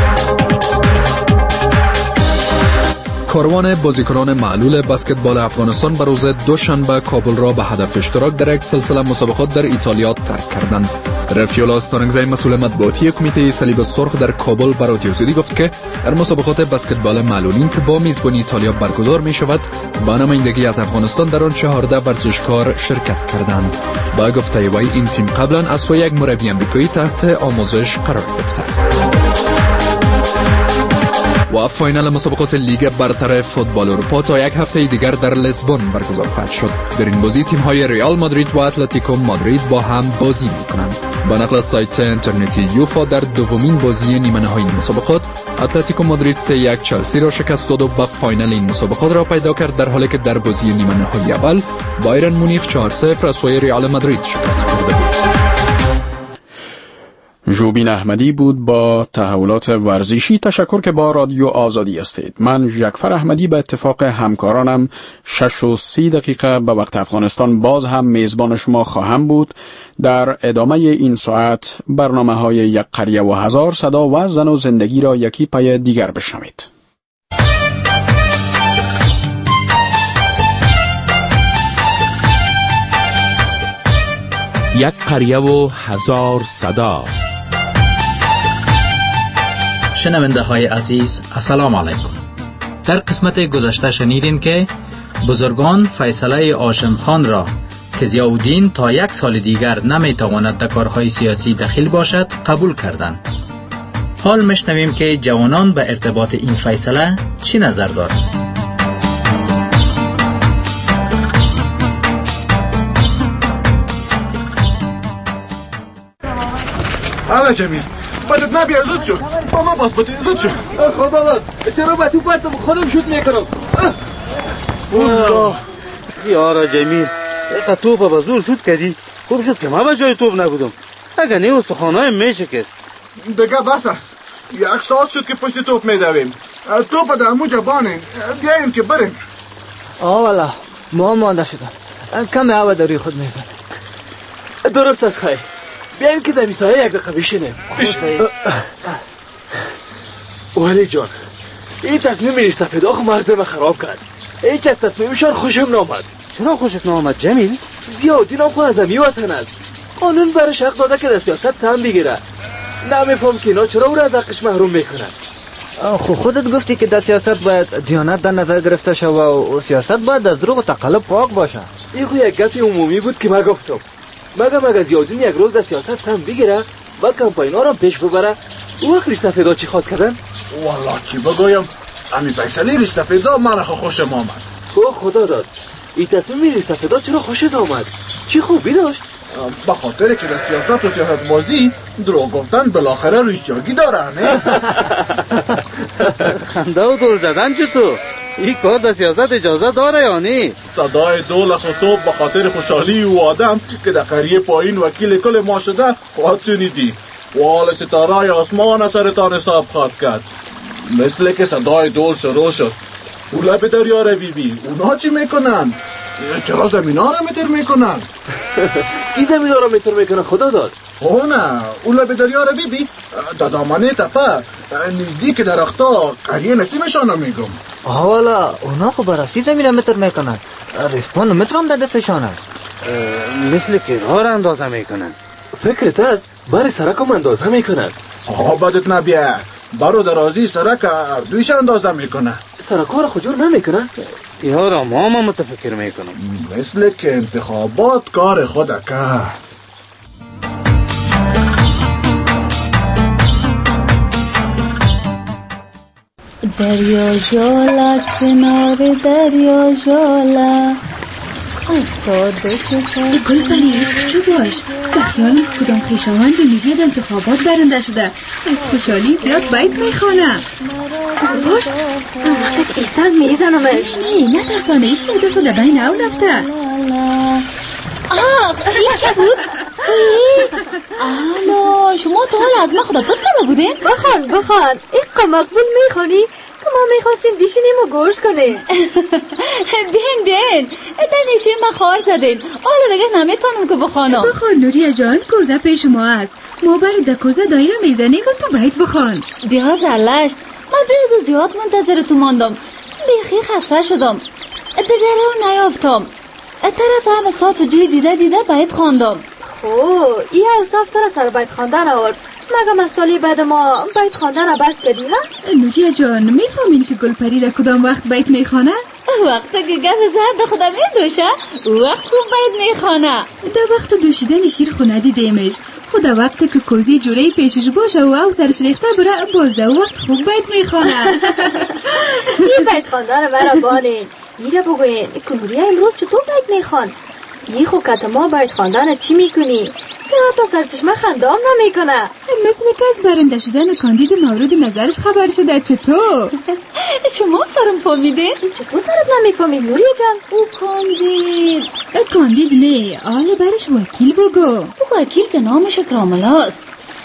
R: کاروان بازیکنان معلول بسکتبال افغانستان به روز دوشنبه کابل را به هدف اشتراک در یک سلسله مسابقات در ایتالیا ترک کردند. رفیولا استانگزی مسئول مطبوعاتی کمیته صلیب سرخ در کابل به رادیو آزادی گفت که در مسابقات بسکتبال معلولین که با میزبانی ایتالیا برگزار می شود، با نمایندگی از افغانستان در آن چهارده ورزشکار شرکت کردند. با گفته وی این تیم قبلا از سوی یک مربی آمریکایی تحت آموزش قرار گرفته است. و فاینال مسابقات لیگ برتر فوتبال اروپا تا یک هفته دیگر در لیسبون برگزار خواهد شد. در این بازی تیم‌های ریال مادرید و اتلتیکو مادرید با هم بازی می‌کنند. با نقل از سایت اینترنتی یوفا در دومین بازی نیمه نهایی مسابقات، اتلتیکو مادرید سه یک چلسی را شکست داد و به فاینال این مسابقات را پیدا کرد، در حالی که در بازی نیمه نهایی اول بایرن مونیخ چهار صفر از سوی ریال مادرید شکست خورده بود.
A: ژوبین احمدی بود با تحولات ورزشی. تشکر که با رادیو آزادی هستید. من ژکفر احمدی به اتفاق همکارانم شش و سی دقیقه به وقت افغانستان باز هم میزبان شما خواهم بود. در ادامه این ساعت برنامه های یک قریه و هزار صدا و زن و زندگی را یکی پای دیگر بشنوید.
K: یک قریه و هزار صدا.
F: شنونده های عزیز السلام علیکم. در قسمت گذشته شنیدین که بزرگان فیصله هاشم خان را که ضیاءالدین تا یک سال دیگر نمیتواند در کارهای سیاسی دخیل باشد قبول کردند. حال میشنویم که جوانان به ارتباط این فیصله چی نظر دارند.
S: آقا جمیل بدت نبیار زود شو با ما باز بطید زود شو
T: خدا چرا با تو پرتم خودم شوت میکنم
S: اوه
T: یارا جمیل اقا تو با زور شوت کردی خوب شد که ما با جای توب نبودم اگه نه استخوانای میشکست
S: دیگه بس است یک ساعت شد که پشت توپ میدویم توپ در موجه بانین بیاین که بریم
T: آه والا ما مانده شدم کم هوا داری خود میزن درست است خیلی بیاین که در میسایه یک دقیقه بشینیم ولی جان این تصمیم میری سفید آخو مغزم خراب کرد هیچ از تصمیمشان خوشم نامد چرا خوشت نامد جمیل؟ ضیاءالدین هم خود از امی وطن است قانون برش حق داده که در سیاست سهم بگیره نمیفهم که اینا چرا او را از حقش محروم میکنن
U: خب خودت گفتی که در سیاست باید دیانت در نظر گرفته شود و سیاست باید از دروغ و تقلب پاک باشه
T: این خو یک گپ عمومی بود که من گفتم مگه مگه ضیاءالدین یک روز در سیاست سهم بگیره و کمپاینا را پیش ببره او وقت ریشسفیدا چی خواد کردن؟
S: والله چی بگویم امی فیصله ریشسفیدا مرا خوشم آمد
T: او خدا داد این تصمیم ریشسفیدا چرا خوشت آمد؟ چی خوبی داشت؟
S: به خاطر که در سیاست و سیاست بازی دروغ گفتن بالاخره ریشیاگی داره نه؟
T: خنده و دول زدن چطور؟ این کار در سیاست اجازه داره یا نه؟
S: صدای دول از صبح به خاطر خوشحالی او آدم که در قریه پایین وکیل کل ما شده خواهد شنیدی وال ستاره آسمان سرتان حساب خواهد کرد مثل که صدای دول شروع شد او لب دریا رو بی بی اونا چی میکنن؟ چرا زمین ها رو متر میکنن؟
T: این زمین ها رو متر میکنن خدا داد؟
S: او نه او لب دریا رو بی بی در دامنه تپه نزدیک درختا قریه نسیمشان رو میگم
U: آه والا اونا خب براستی زمین متر میکنن ریسپان متر هم در دستشان است
T: مثل که راه را اندازه میکنن فکرت است بر سرک هم اندازه میکنن
S: آه بدت نبیه برو درازی سرک دویش اندازه میکنن
T: سرک ها را خجور نمیکنن یارا ما هم متفکر میکنم
S: مثل که انتخابات کار خود کرد
B: دریا جالا کنار دریا جالا افتاده شکر
V: گلپری تو چو باش بخیالم که کدام خویشاوند میرید انتخابات برنده شده از خوشحالی زیاد بیت میخوانه باش
B: وقت ایسان میزنمش
V: نه نترسانه ایش نده خود بین او نفته
B: آخ این که بود؟ آلا شما تا حال از ما خدا پرد نبودین؟
W: بخوان بخوان این مقبول میخونی که ما میخواستیم بشینیم و گوش کنیم
B: بین بین دنیشوی ما خوار زدین حالا دیگه نمیتونم که بخوانم
V: بخوان نوریه جان کوزه پیش ما است ما برای ده کوزه دایره میزنیم و تو باید بخوان
B: بیا زرلشت من بیازو زیاد منتظر تو ماندم بیخی خسته شدم دیگه رو نیافتم طرف هم صاف جوی دیده دیده باید خواندم
W: اوه این اوصاف تو را سر باید خواندن آورد مگه مستالی بعد ما باید خواندن را بس کردی ها؟
V: نوریه جان میفهمین که گلپری در کدام وقت باید میخوانه؟
B: وقتی که گفت زرد خدا میدوشه وقت خوب باید میخوانه
V: در وقت دوشیدن شیر خونه دیدیمش خدا وقتی که کوزی جوری پیشش باشه و او سرش ریخته بره بازده وقت خوب باید میخوانه
W: این باید خواندن مرا بانین میره بگوین کنوریه امروز چطور باید میخوان یه خو کت ما باید خواندن چی میکنی که حتی سرچشمه خندام نمیکنه
V: مثل که از برنده شدن کاندید مورد نظرش خبر شده چطور
B: شما سرم فهمیدین
W: چطور سرت نمیفهمی نوریه جان
B: او کاندید
V: کاندید نه آله برش وکیل بگو
B: او وکیل که نامش کراملاست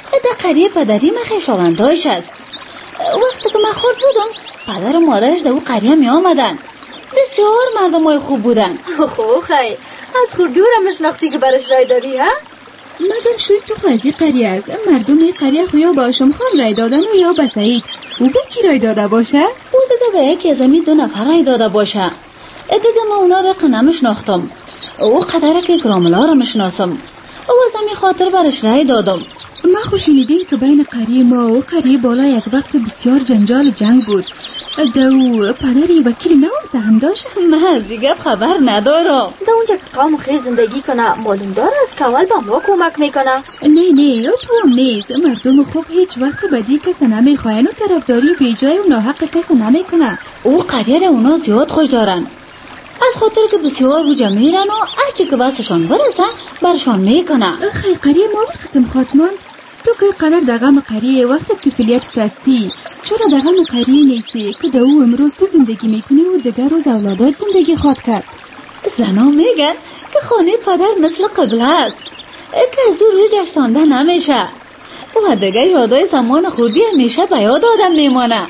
B: در قریه پدری من خویشاوندایش است. وقتی که من خود بودم پدر و مادرش در او قریه می آمدن. بسیار مردم های خوب بودن.
W: خب خیلی از خود دورم شناختی که برش رای دادی ها؟
V: مدام شوی تو خواهی قریه است. مردم قریه خو یا با آشم خان رای دادن و یا با سعید. او به کی رای داده باشه؟
B: او دیگه به یکی از امی دو نفر رای داده باشه. دیگه من اونا را نمیشناختم. او قدره که گراملا را میشناسم. او از امی خاطر برش رای دادم.
V: ما خوش شنیدیم که بین قریه ما و قریه بالا یک وقت بسیار جنجال و جنگ بود. دو پدری وکیل نام سهم داشت.
B: من از این گپ خبر ندارم.
W: در اونجا که قوم خیر زندگی کنه معلوم دار است که اول با ما کمک میکنه.
V: نه نه تو هم نیست. مردم خوب هیچ وقت بدی کس نمیخواین و طرفداری بیجای و ناحق کس نمیکنه.
B: او قریه را اونا زیاد خوش دارن. از خاطر که بسیار رو جمعیرن و هرچی که بسشان برسن برشان میکنه.
V: خیلی قریه ما به قسم خاتمان. تو که قدر در غم قریه وقت طفلیت تستی چرا در غم قریه نیستی که در او امروز تو زندگی میکنی و دیگر روز اولادات زندگی خواد کرد؟
B: زنا میگن که خانه پدر مثل قبله است که از او روی گشتانده نمیشه و دیگر یادای زمان خودی همیشه به یاد آدم میمانه.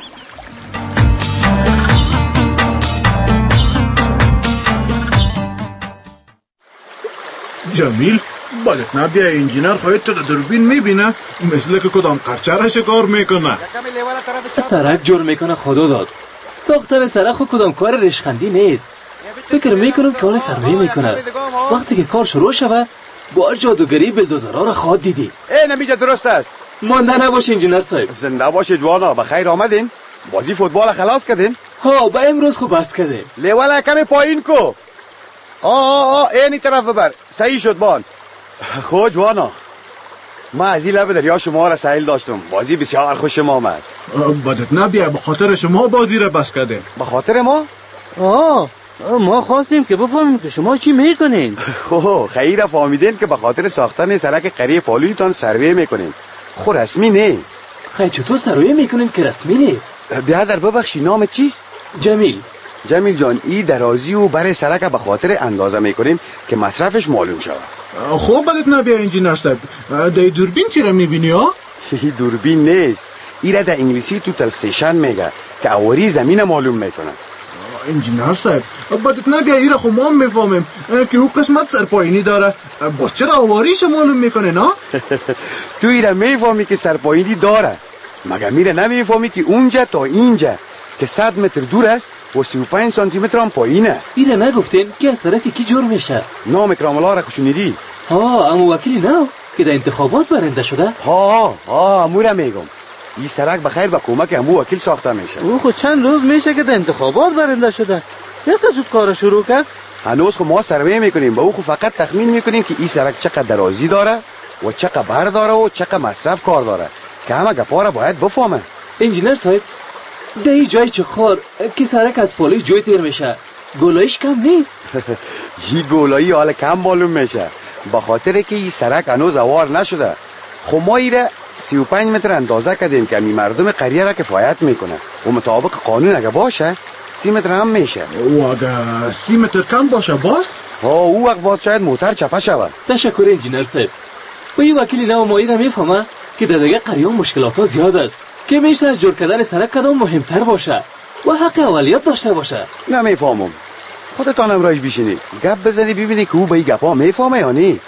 S: جمیل بدت نبیه انجینر خواهید تو در دوربین میبینه مثل که کدام قرچه را شکار میکنه.
T: سرک جور میکنه خدا داد. ساختن سرک خود کدام کار رشخندی نیست. فکر میکنم که حال سروی میکنه. وقتی که کار شروع شوه با جادوگری بلدوزرها را خواهد دیدی.
C: ای نمیجه درست است.
T: مانده نباش انجینر صاحب.
C: زنده باشید جوانا. بخیر آمدین. بازی فوتبال خلاص کردین؟
T: ها با امروز خوب بس کردیم.
C: لیوالا کمی پایین کو. آه آه آه اینی طرف ببر. صحیح شد بان. خود جوانا ما از این لب دریا شما را سیل داشتم. بازی بسیار خوشم آمد.
S: بدت نبیه به خاطر شما بازی را بس کردیم.
C: به خاطر ما؟
D: آه ما خواستیم که بفهمیم که شما چی میکنین.
C: خو خیره فهمیدین که به خاطر ساختن سرک قریه پالویتان سروی میکنین. خو رسمی نه.
T: خیلی چطور سروی میکنین که رسمی نیست؟
C: بیادر ببخشی نام چیست؟
T: جمیل.
C: جمیل جان ای درازی و برای سرک به خاطر اندازه میکنیم که مصرفش معلوم شود.
S: خوب بدت نبیه انجینر صاحب. در دوربین چی را میبینی ها؟
C: ای دوربین نیست. ای را در انگلیسی تو تلستیشن میگه که اوری زمین معلوم میکنه.
S: انجینر صاحب بدت نبیه ای را خب ما هم میفهمیم که او قسمت سرپایینی داره. باز چرا اواریش معلوم میکنه نا؟
C: تو ای را میفهمی که سرپایینی داره مگر میره نمیفهمی که اونجا تا اینجا که صد متر دور است و سی و پنج سانتی متر هم پایین است.
T: ایره نگفتین که از طرف کی جور میشه؟
C: نام کراملا را خوشونیدی؟
T: ها امو وکیلی نو که در انتخابات برنده شده؟
C: ها ها امو را میگم. این سرک بخیر با کمک امو وکیل ساخته میشه.
D: او خود چند روز میشه که در انتخابات برنده شده. یک تا زود کار شروع کرد؟
C: هنوز خود ما سروی میکنیم با او خود فقط تخمین میکنیم که این سرک چقدر درازی داره و چقدر بر داره و چقدر مصرف کار داره که همه گپا را باید بفهمه.
T: انجینر صاحب در این جای چخار که سرک از پالیش جوی تیر میشه گولایش کم نیست؟
C: این گولایی حالا کم معلوم میشه با خاطر که این سرک هنوز اوار نشده. خب ما ایره سی و پنج متر اندازه کردیم که می مردم قریه را کفایت میکنه و مطابق قانون اگه باشه سی متر هم میشه.
S: و اگه سی متر کم باشه باز؟
C: ها او وقت باز شاید موتر چپه شود.
T: تشکر انجینر صاحب. و این وکیلی نو ما ایره میفهمه که در دیگه قریه مشکلات ها زیاد است که میشه از جور کردن سرک کدام مهمتر باشه و حق اولیت داشته باشه.
C: نمیفهمم. خودتان امرایش بیشینی گپ بزنی ببینی که او به این گپا میفهمه یا نه.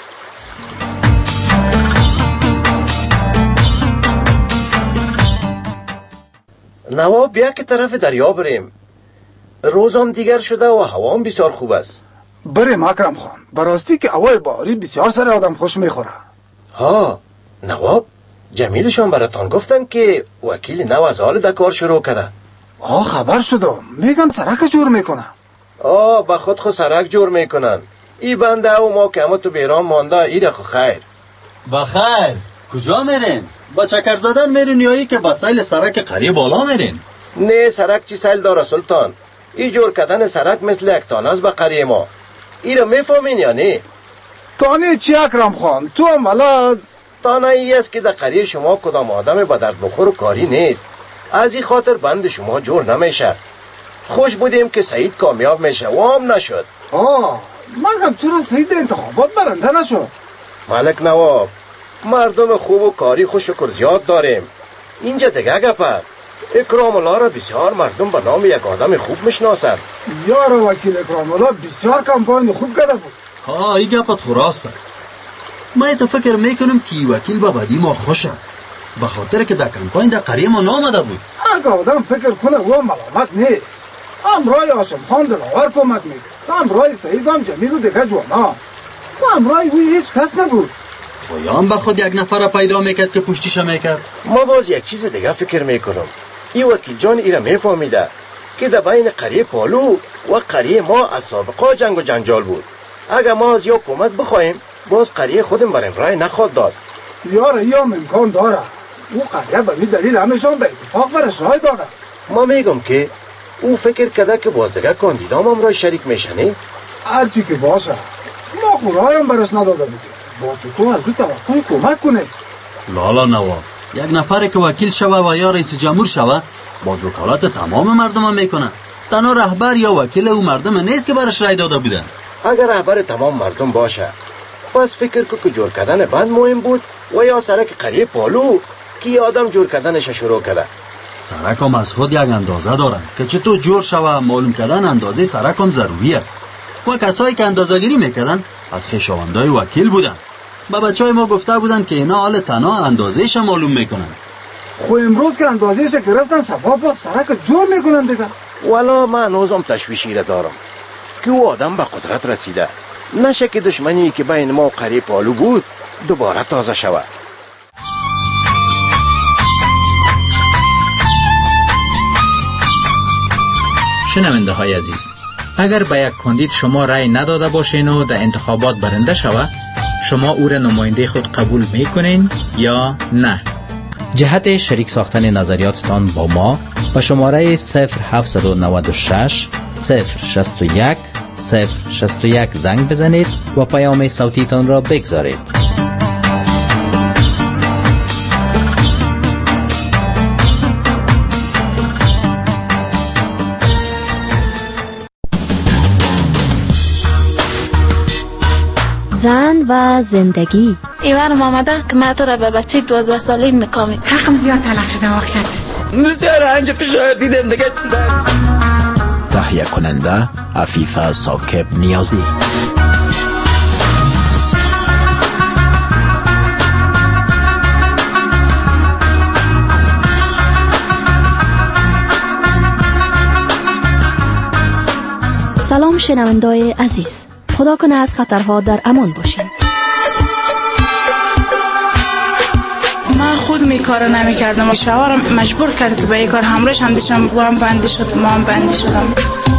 I: نواب بیا که طرف دریا بریم. روزم دیگر شده و هوام بسیار خوب است.
X: بریم اکرم خان. براستی که هوای باری بسیار سر آدم خوش میخوره.
I: ها نواب جمیلشان براتان گفتن که وکیل نو از حال در کار شروع کرده.
X: آه خبر شدم. میگن سرک جور میکنه.
I: آه با خود خود سرک جور میکنن. ای بنده و ما که همه تو بیران مانده ایره خو خیر.
Y: بخیر کجا میرین؟ با چکر زدن میرین یا ای که با سیل سرک قریه بالا میرین؟
I: نه سرک چی سیل داره سلطان. ای جور کردن سرک مثل یک تانه است به قریه ما. ایره میفهمین یا نه؟
X: تانه چی اکرم خان؟ تو هم والا
I: تانه ای است که در قریه شما کدام آدم با درد بخور و کاری نیست. از این خاطر بند شما جور نمیشه. خوش بودیم که سعید کامیاب میشه و هم نشد.
X: آه مگم چرا سعید انتخابات برنده نشد؟
I: ملک نواب مردم خوب و کاری خوش شکر زیاد داریم. اینجا دیگه گپ است. اکرام الله را بسیار مردم به نام یک آدم خوب میشناسند.
X: یار وکیل اکرام الله بسیار کمپاین خوب کرده بود.
Y: ها این گپت خو راست است. ما ایت فکر میکنم که وکیل با بدی ما خوش است، به خاطر که در کمپاین در قریه ما نامده بود.
X: هر آدم فکر کنه و ملامت نیست. امرای هاشم خان دلاور کمک میکنه، امرای سعید هم جمیل و دیگه جوانا، و امرای وی هیچ کس نبود.
Y: خویان به خود یک نفر پیدا میکرد که پشتیش میکرد.
I: ما باز یک چیز دیگه فکر میکنم. این وکیل جان ایره میفهمیده که در بین قریه پالو و قریه ما از سابقا جنگ و جنجال بود. اگر ما از یا کمک بخوایم باز قریه خودم بریم رای نخواد داد.
X: یار یا امکان داره. او قریه به می دلیل همشان به اتفاق برش رای داده.
I: ما میگم که او فکر کرده که باز دیگه کاندیدام هم رای شریک میشنه.
X: هرچی که باشه ما خورای هم برش نداده بودیم. با چطور از او توقعی کمک کنه.
Y: لالا نواب یک نفر که وکیل شوه و یا رئیس جمهور شوه باز وکالت تمام مردم هم میکنه. تنها رهبر یا وکیل او مردم نیست که برش رای داده بودن.
I: اگر رهبر تمام مردم باشه پس فکر کو که جور کردن بند مهم بود و یا سرک قریه پالو که آدم جور کردنش شروع کرده.
Y: سرک هم از خود یک اندازه داره که چطور جور شوه معلوم کردن اندازه سرک هم ضروری است. و کسایی که اندازه گیری میکردن از خویشاوندای وکیل بودن. با بچهای ما گفته بودن که اینا حال تنها اندازهش معلوم میکنن.
X: خو امروز که اندازهش گرفتن سبب با سرک جور میکنن دیگه.
I: والا من هنوزم تشویشی را دارم که او آدم به قدرت رسیده، نشه که دشمنی که بین ما و قریه پالو بود دوباره تازه شود.
F: شنونده های عزیز، اگر به یک کاندید شما رأی نداده باشین و در انتخابات برنده شود، شما او را نماینده خود قبول میکنین یا نه؟ جهت شریک ساختن نظریاتتان با ما با شماره صفر هفت نه شش صفر شش یک صفر شش یک زنگ بزنید و پیام صوتیتان را بگذارید.
B: زن و زندگی.
G: ایوانم آمده که من تو را به بچه دوازده ساله نکامی.
J: حقم زیاد تلق شده واقعیت است.
G: بسیار انجا فشار دیدم دیگه چیز است.
L: تهیه کننده عفیفه ساکب نیازی.
B: سلام شنوندای عزیز، خدا کنه از خطرها در امان باشین.
G: من خود می کار نمی کردم، شوهرم مجبور کرد که به این کار همراهش هم دیشم با هم بندی شد، ما هم بندی شدم.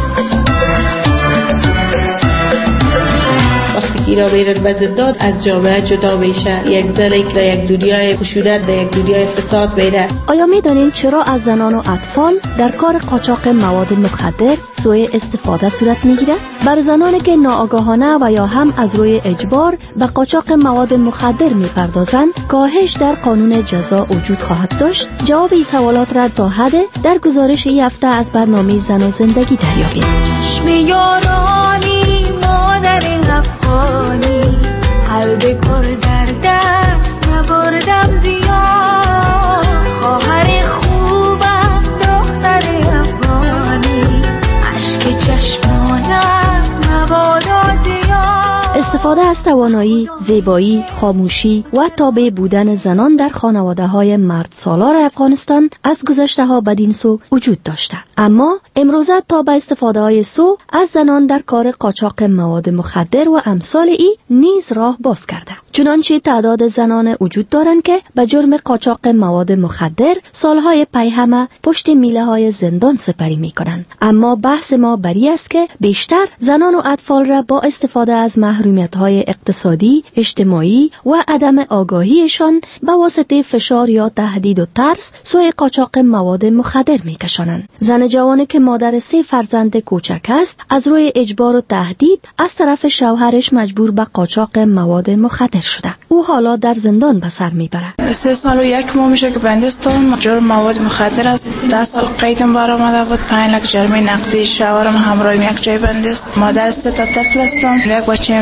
G: وقتی که را بیرد بزداد از جامعه جدا بشه، یک زنی که در یک دنیای خشونت، در یک دنیای فساد بیره.
B: آیا می دانین چرا از زنان و اطفال در کار قاچاق مواد مخدر سوء استفاده صورت می گیره؟ بر زنانی که ناآگاهانه و یا هم از روی اجبار به قاچاق مواد مخدر می پردازند، کاهش در قانون جزا وجود خواهد داشت. جواب این سوالات را تا حد در گزارش این هفته از برنامه زن و زندگی دریابید.
M: چشم یارانی مادر افغانی، قلب پر در دست نبردم زیاد، خواهر خوبم دختر افغانی، اشک چشمانم مبادا زیاد.
B: استفاده از توانایی، زیبایی، خاموشی و تابع بودن زنان در خانواده های مرد سالار افغانستان از گذشته ها بدین سو وجود داشته، اما امروزه تا به استفاده های سو از زنان در کار قاچاق مواد مخدر و امثال ای نیز راه باز کرده. چنانچه تعداد زنان وجود دارند که به جرم قاچاق مواد مخدر سالهای پی همه پشت میله های زندان سپری می کنند. اما بحث ما بری است که بیشتر زنان و اطفال را با استفاده از محرومیت های اقتصادی، اجتماعی و عدم آگاهیشان به واسطه فشار یا تهدید و ترس سوی قاچاق مواد مخدر می کشانند. زن جوانی که مادر سه فرزند کوچک است از روی اجبار و تهدید از طرف شوهرش مجبور به قاچاق مواد مخدر شده. او حالا در زندان به سر میبره.
G: سه سال و یک ماه میشه که بندستم. جرم مواد مخدر است. ده سال قیدم برآمده بود. پنج لک جرم نقدی. شوهرم همراهم یک جای بندست. مادر سه تا طفل هستم. یک بچه بیست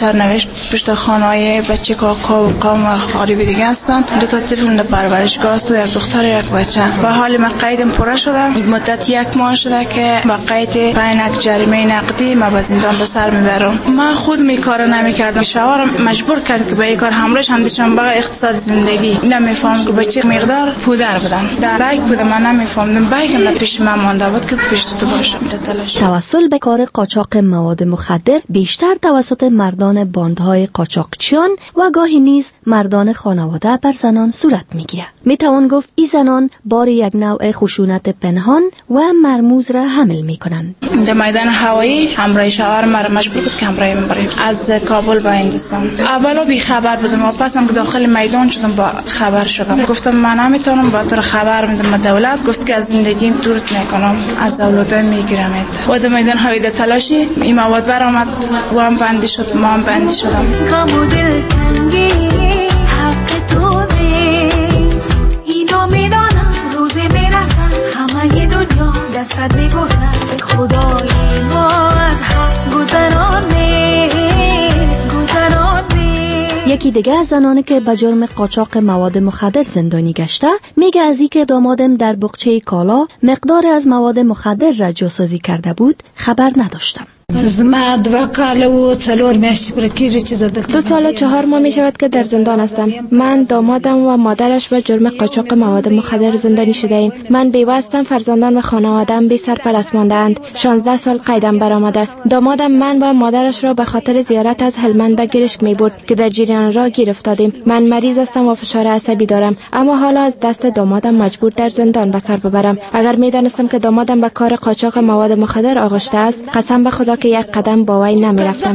G: دختر نوشت پشت خانه‌های بچه کاکا و قوم خاربی دیگه هستن. دو تا طفل در پرورشگاه است و یک دختر و یک بچه. و حال من قیدم پره شده. مدت یک ماه شده که با قید پنج جریمه نقدی ما به زندان به سر میبرم. من خود می کار نمیکردم. شوهرم مجبور کرد که به این کار همراهش هم دیشم با اقتصاد زندگی نمیفهم که به چه مقدار پودر بدن. در بیگ بودم من نمیفهمدم. بیگم در پیش من مانده بود که پیش تو باشم.
H: توسل به کار قاچاق مواد مخدر بیشتر توسط مردان باندهای قاچاقچیان و گاهی نیز مردان خانواده بر زنان صورت میگیرد. میتوان گفت این زنان بار یک نوع خشونت پنهان و مرموز را حمل میکنند.
G: در میدان هوایی همراه شوهر مرا مجبور کرد که همراه من بریم از کابل به هندوستان. اولا بی خبر بودم و پسم که داخل میدان شدم با خبر شدم. گفتم من نمیتونم با تو خبر میدم. دولت گفت که از زندگیم دورت میکنم، از اولادم میگیرمت. و در میدان هوایی در تلاشی این مواد برآمد و هم بندی شد، ما هم بندی شدم.
M: غم و دلتنگی حق تو نیست، اینو میدانم روزی میرسن همه دنیا دستت میبوسن، به خدای ما از حق گذران نیست، گذران نیست.
H: یکی دیگه از زنانی که به جرم قاچاق مواد مخدر زندانی گشته میگه از اینکه دامادم در بقچه کالا مقدار از مواد مخدر را جاسازی کرده بود خبر نداشتم.
J: زما دو کال و څلور میاشتې پوره کېږي چې زه دلته
N: دو سال و چهار ماه می شود که در زندان هستم. من، دامادم و مادرش به جرم قاچاق مواد مخدر زندانی شده ایم. من بیوه هستم. فرزندان و خانواده‌ام بی سرپرست مانده‌اند. شانزده سال قیدم برآمده. دامادم من و مادرش را به خاطر زیارت از هلمند به گرشک می برد که در جریان راه گیر افتادیم. من مریض هستم و فشار عصبی دارم، اما حالا از دست دامادم مجبور در زندان به سر ببرم. اگر می دانستم که دامادم به کار قاچاق مواد مخدر آغشته است، قسم به خدا که یک قدم با وی نمیرفتم.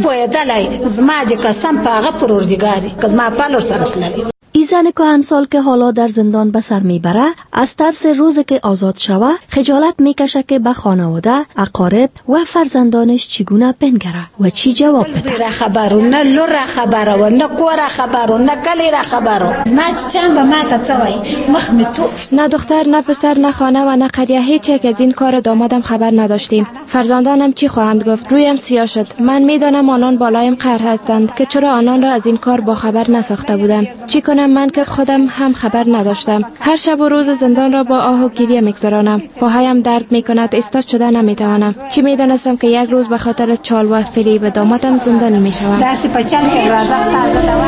H: ای زن کهنسال که حالا در زندان به سر میبره از ترس روزی که آزاد شوه خجالت میکشه که به خانواده، اقارب و فرزندانش چگونه بنگره و چی جواب بده.
J: زیرا خبرو نه لور خبرو نه کور خبرو نه کلی را خبرو زما چند به ما ته څوي مخ می تو.
N: نه دختر، نه پسر، نه خانه و نه قریه، هیچ یک از این کار دامادم خبر نداشتیم. فرزندانم چی خواهند گفت؟ رویم سیاه شد. من میدانم آنان بالایم قهر هستند که چرا آنان را از این کار با خبر نساخته بودم. چی کنم من که خودم هم خبر نداشتم؟ هر شب و روز زندان را با آه و گریه میگذرانم. پاهایم درد میکند، ایستاد شده نمیتوانم. چی میدانستم که یک روز به خاطر چال و فریب دامادم زندانی میشوم.
J: دستی پچل که رازق تازه دوا.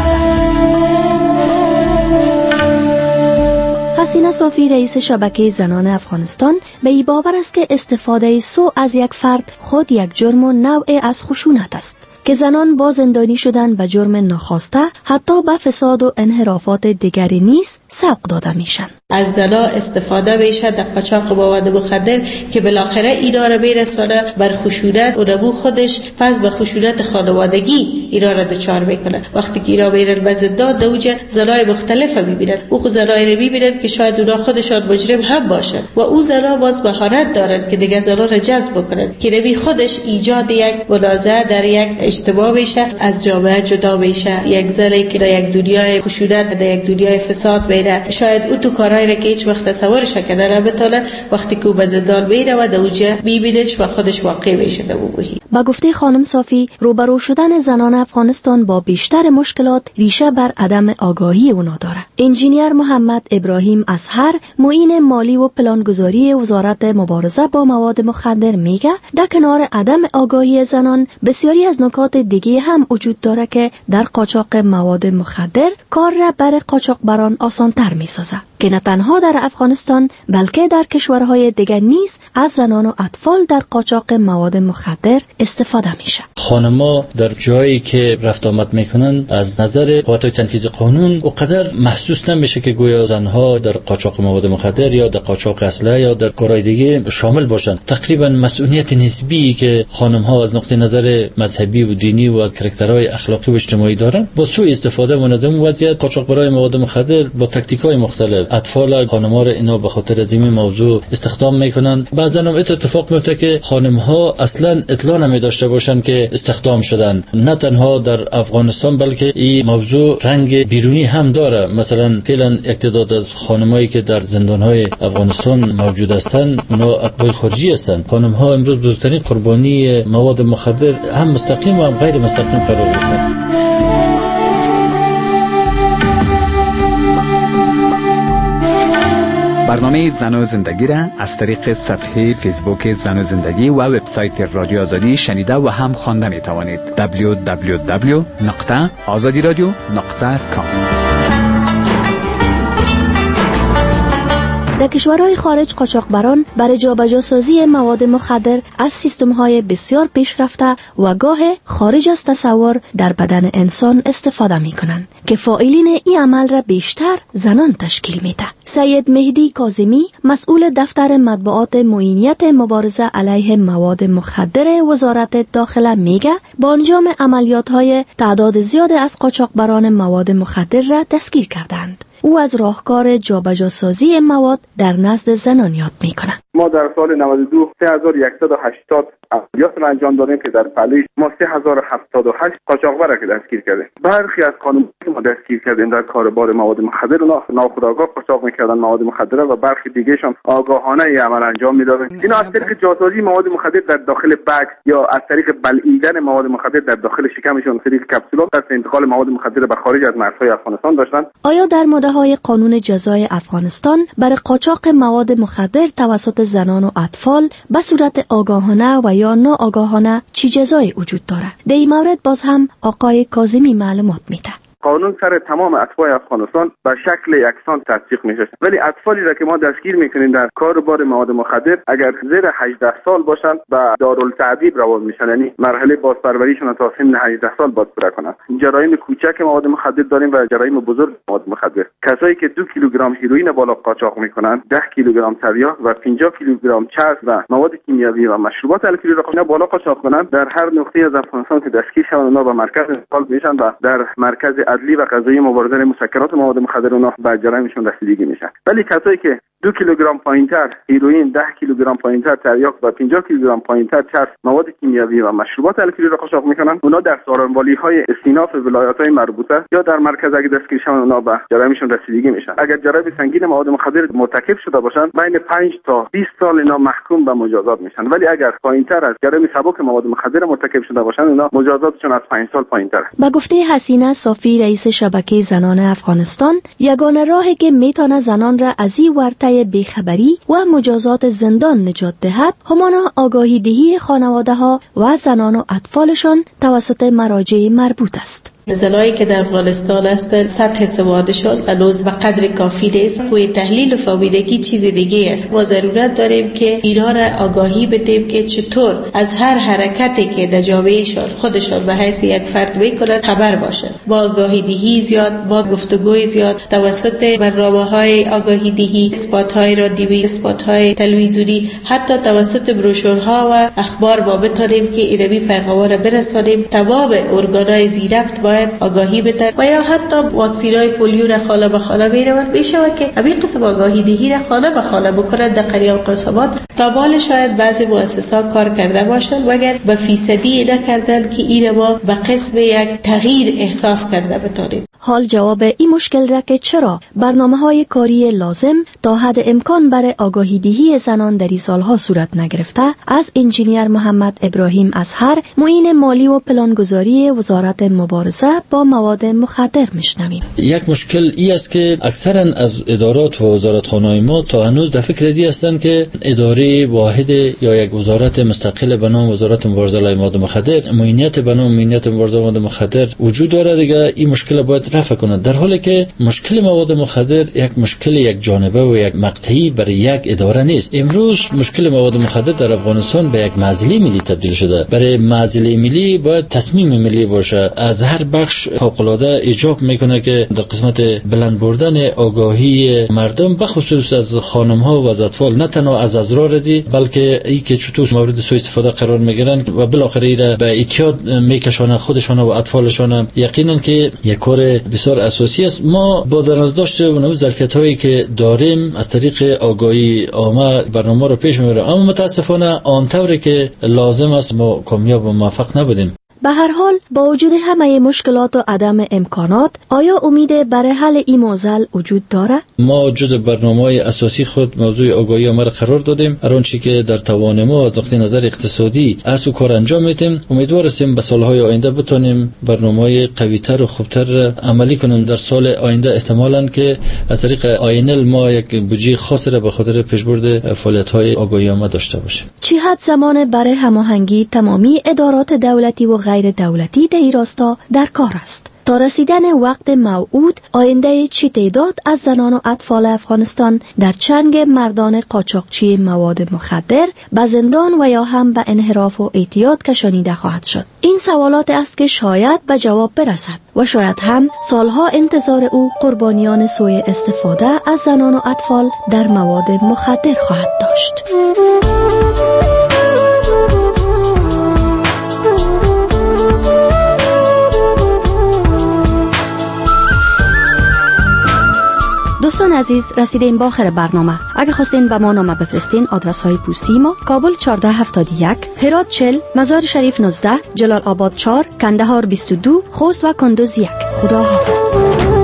H: حسینه صافی رئیس شبکه زنان افغانستان به این باور است که استفاده سو از یک فرد خود یک جرم و نوع از خشونت است که زنان با زندانی شدن به جرم ناخواسته حتی به فساد و انحرافات دیگری نیز سوق داده میشن.
O: از زنا استفاده بشه در قاچاق مواد مخدر که بالاخره اینا را برسانه بر خشونت و نبو خودش پس به خشونت خانوادگی اینا را دچار میکنه. وقتی که اینا میرن به زندان دوجه زنای مختلف میبینن، او زنای رو میبینن که شاید اونا خودشان مجرم هم باشن و او زنا باز مهارت دارن که دیگه زنا را جذب بکنن که نبی خودش ایجاد یک منازعه در یک اجتماع بشه، از جامعه جدا بشه. یک زنی که در یک دنیای خشونت، در یک دنیای فساد میره، شاید او تو کارهای را که هیچ وقت تصورش کنه نمیتونه، وقتی که او به زندان میره و دوجه میبینش و خودش واقع میشه در محیط.
H: با گفته خانم صافی، روبرو شدن زنان افغانستان با بیشتر مشکلات ریشه بر عدم آگاهی اونا داره. انجینیر محمد ابراهیم اصهر، معین مالی و پلانگذاری وزارت مبارزه با مواد مخدر میگه در کنار عدم آگاهی زنان بسیاری از نکات دیگه هم وجود داره که در قاچاق مواد مخدر کار را بر قاچاقبران آسان‌تر میسازه که نه تنها در افغانستان بلکه در کشورهای دیگر نیز از زنان و اطفال در قاچاق مواد مخدر استفاده میشه.
P: خانم‌ها در جایی که رفت آمد میکنن از نظر قوت تنفیذ قانون اونقدر محسوس نمیشه که گویا زنها در قاچاق مواد مخدر یا در قاچاق اسلحه یا در کارهای دیگه شامل باشن. تقریبا مسئولیت نسبی که خانم‌ها از نقطه نظر مذهبی و دینی و کاراکترهای اخلاقی و اجتماعی دارن با سوء استفاده و نظم وضعیت قاچاقبرای مواد مخدر با تاکتیک‌های مختلف اطفال خانم‌ها را اینا به خاطر از این موضوع استخدام میکنن. بعضا هم اتفاق میفته که خانم‌ها اصلا اطلاع نمیداشته باشن که استخدام شدن. نه تنها در افغانستان بلکه این موضوع رنگ بیرونی هم داره. مثلا فعلا یک تعداد از خانمایی که در زندان‌های افغانستان موجود هستند اونا اتباع خارجی هستند. خانم‌ها امروز بزرگترین قربانی مواد مخدر هم مستقیم و هم غیر مستقیم قرار گرفتن.
F: برنامه زن و زندگی را از طریق صفحه فیسبوک زن و زندگی و وبسایت رادیو آزادی شنیده و هم خوانده می توانید. دبلیو دبلیو دبلیو نقطه آزادی رادیو نقطه کام.
H: در کشورهای خارج قاچاقبران برای جابجاسازی مواد مخدر از سیستم‌های بسیار پیشرفته و گاه خارج از تصور در بدن انسان استفاده می‌کنند که فاعلین این عمل را بیشتر زنان تشکیل میده. سید مهدی کاظمی مسئول دفتر مطبوعات معینیت مبارزه علیه مواد مخدر وزارت داخله میگه با انجام عملیات‌های تعداد زیاد از قاچاقبران مواد مخدر را دستگیر کردند. او از راهکار جابجاسازی مواد در نزد زنان یاد میکنه.
A: ما در سال نود و دو سه هزار و صد و هشتاد عملیات را انجام دادیم که در پلیس ما سه هزار و هفتاد و هشت قاچاقبر را که دستگیر کردیم. برخی از قانونی که ما دستگیر کردیم در کاربار مواد مخدر و ناخودآگاه قاچاق میکردن مواد مخدر و برخی دیگهشان آگاهانه این عمل انجام میدادن. اینا از طریق جاسازی مواد مخدر در داخل بگ یا از طریق بلعیدن مواد مخدر در داخل شکمشون از طریق کپسولات قصد انتقال مواد مخدر به خارج از مرزهای افغانستان داشتن.
H: آیا در ماده‌های قانون جزای افغانستان برای قاچاق مواد مخدر توسط زنان و اطفال به صورت آگاهانه و یا ناآگاهانه چی جزایی وجود داره؟ در این مورد باز هم آقای کاظمی معلومات میده.
A: قانون سر تمام اتباع افغانستان به شکل یکسان تطبیق میشه، ولی اطفالی را که ما دستگیر میکنیم در کاربار مواد مخدر اگر زیر هجده سال باشند به دارالتعذیب روان میشن، یعنی مرحله بازپروریشون تا سن هجده سال باز پره کنند. جرایم کوچک مواد مخدر داریم و جرایم بزرگ مواد مخدر. کسایی که دو کیلوگرم هیروئین بالا قاچاق میکنند، ده کیلوگرم تریاک و پنجاه کیلوگرم چرس و مواد کیمیایی و مشروبات الکلی را بالا قاچاق کنند، در هر نقطه از افغانستان که دستگیر شوند اونا به مرکز انتقال میشن و در مرکز عدلی و قضایی مبارزه مسکرات مواد مخدر اونا به جرایمشون رسیدگی میشن. ولی کسایی که دو کیلوگرم پایینتر هیروئین، ده کیلوگرم پایینتر تریاک و پنجاه کیلوگرم پایینتر چرس مواد کیمیایی و مشروبات الکلی را قاچاق میکنن، اونا در سارنوالی‌های استیناف ولایت‌های مربوطه یا در مرکز اگه دستگیر شون اونا به جرایمشون رسیدگی میشن. اگر جرایم سنگین مواد مخدر مرتکب شده باشن بین پنج تا بیست سال اینا محکوم به مجازات میشن، ولی اگر پایینتر از جرایم سبک مواد مخدر مرتکب شده باشن اونا مجازاتشون از پنج سال پایینتره.
H: با گفته حسینه صافی رئیس شبکه زنان افغانستان، یگانه راهی که میتونه زنان را از این ورطه بیخبری و مجازات زندان نجات دهد همانا آگاهی دهی خانواده ها و زنان و اطفالشان توسط مراجع مربوط است.
O: زنایی که در افغانستان هستند سطح سوادشان هنوز به قدر کافی نیست. کوی تحلیل و فهمیدگی چیز دیگه است. ما ضرورت داریم که اینا را آگاهی بدیم که چطور از هر حرکتی که در جامعهشان خودشان به حیث یک فرد میکنن خبر باشن. با آگاهی دهی زیاد، با گفتگوی زیاد توسط برنامه‌های آگاهی دهی، اسپات‌های رادیویی، اسپات‌های تلویزیونی، حتی توسط بروشورها و اخبار ما بتونیم که اینمی پیغام‌ها را برسانیم. تمام ارگان‌های زیربط باید آگاهی بده و یا حتی واکسین‌های پولیو را خانه به خانه میرون میشه که همین قسم آگاهی دهی را خانه به خانه بکنن در قریه و قصبات. تا بال شاید بعضی مؤسسات کار کرده باشن مگر به فیصدی نکردن که این ما به قسم یک تغییر احساس کرده بتونیم.
H: حال جواب این مشکل را که چرا برنامه‌های کاری لازم تا حد امکان برای آگاهی دهی زنان در این سالها صورت نگرفته از انجینیر محمد ابراهیم ازهر، معین مالی و پلانگذاری وزارت مبارزه با مواد مخدر میشنویم.
P: یک مشکل ای است که اکثرا از ادارات و وزارتخانه‌های ما تا هنوز در فکر ازی هستند که اداره واحد یا یک وزارت مستقل به نام وزارت مبارزه علیه مواد مخدر، معینیت به نام معینیت مبارزه با مواد مخدر وجود دارد. دیگه این مشکل باید رفع کنند، در حالی که مشکل مواد مخدر یک مشکل یک جانبه و یک مقطعی برای یک اداره نیست. امروز مشکل مواد مخدر در افغانستان به یک معضله ملی تبدیل شده. برای معضله ملی باید تصمیم ملی باشه. از هر بخش فوق‌العاده ایجاب میکنه که در قسمت بلند بردن آگاهی مردم به خصوص از خانم‌ها و از اطفال، نه تنها از ازرار رزی بلکه ای که چطور مورد سوء استفاده قرار میگیرن و بالاخره ایره به اعتیاد میکشونه خودشان و اطفالشان. یقینا که یک کار بسیار اساسی است. ما با درنظر و نوع ظرفیت‌هایی که داریم از طریق آگاهی عامه برنامه رو پیش میبریم، اما متاسفانه آنطوری که لازم است ما کامیاب و موفق نبودیم.
H: به هر حال با وجود همه مشکلات و عدم امکانات، آیا امید برای حل این معضل وجود داره؟
P: ما جز برنامه‌های اساسی خود موضوع آگاهی ما را قرار دادیم. هر آنچه که در توان ما از نقطه نظر اقتصادی از او کار انجام میدیم، امیدوار هستیم به سالهای آینده بتونیم برنامه‌های قوی‌تر و خوبتر عملی کنیم. در سال آینده احتمالاً که از طریق آینل ما یک بودجه خاص را به خاطر پیشبرد فعالیت‌های آگاهی ما داشته باشیم.
H: چه حد زمان برای هماهنگی تمامی ادارات دولتی و غیر دولتی در این راستا در کار است؟ تا رسیدن وقت موعود، آینده چه تعداد از زنان و اطفال افغانستان در چنگ مردان قاچاقچی مواد مخدر به زندان و یا هم به انحراف و اعتیاد کشانیده خواهد شد؟ این سوالات است که شاید به جواب برسد و شاید هم سالها انتظار او قربانیان سوء استفاده از زنان و اطفال در مواد مخدر خواهد داشت. دوستان عزیز، رسیدیم با آخر برنامه. اگه خواستین به ما نامه بفرستین، آدرس های پستی ما: کابل چهارده هفتاد و یک، هرات چهل، مزار شریف نوزده، جلال آباد چهار، کندهار بیست و دو، خوست و کندوز یک. خدا حافظ.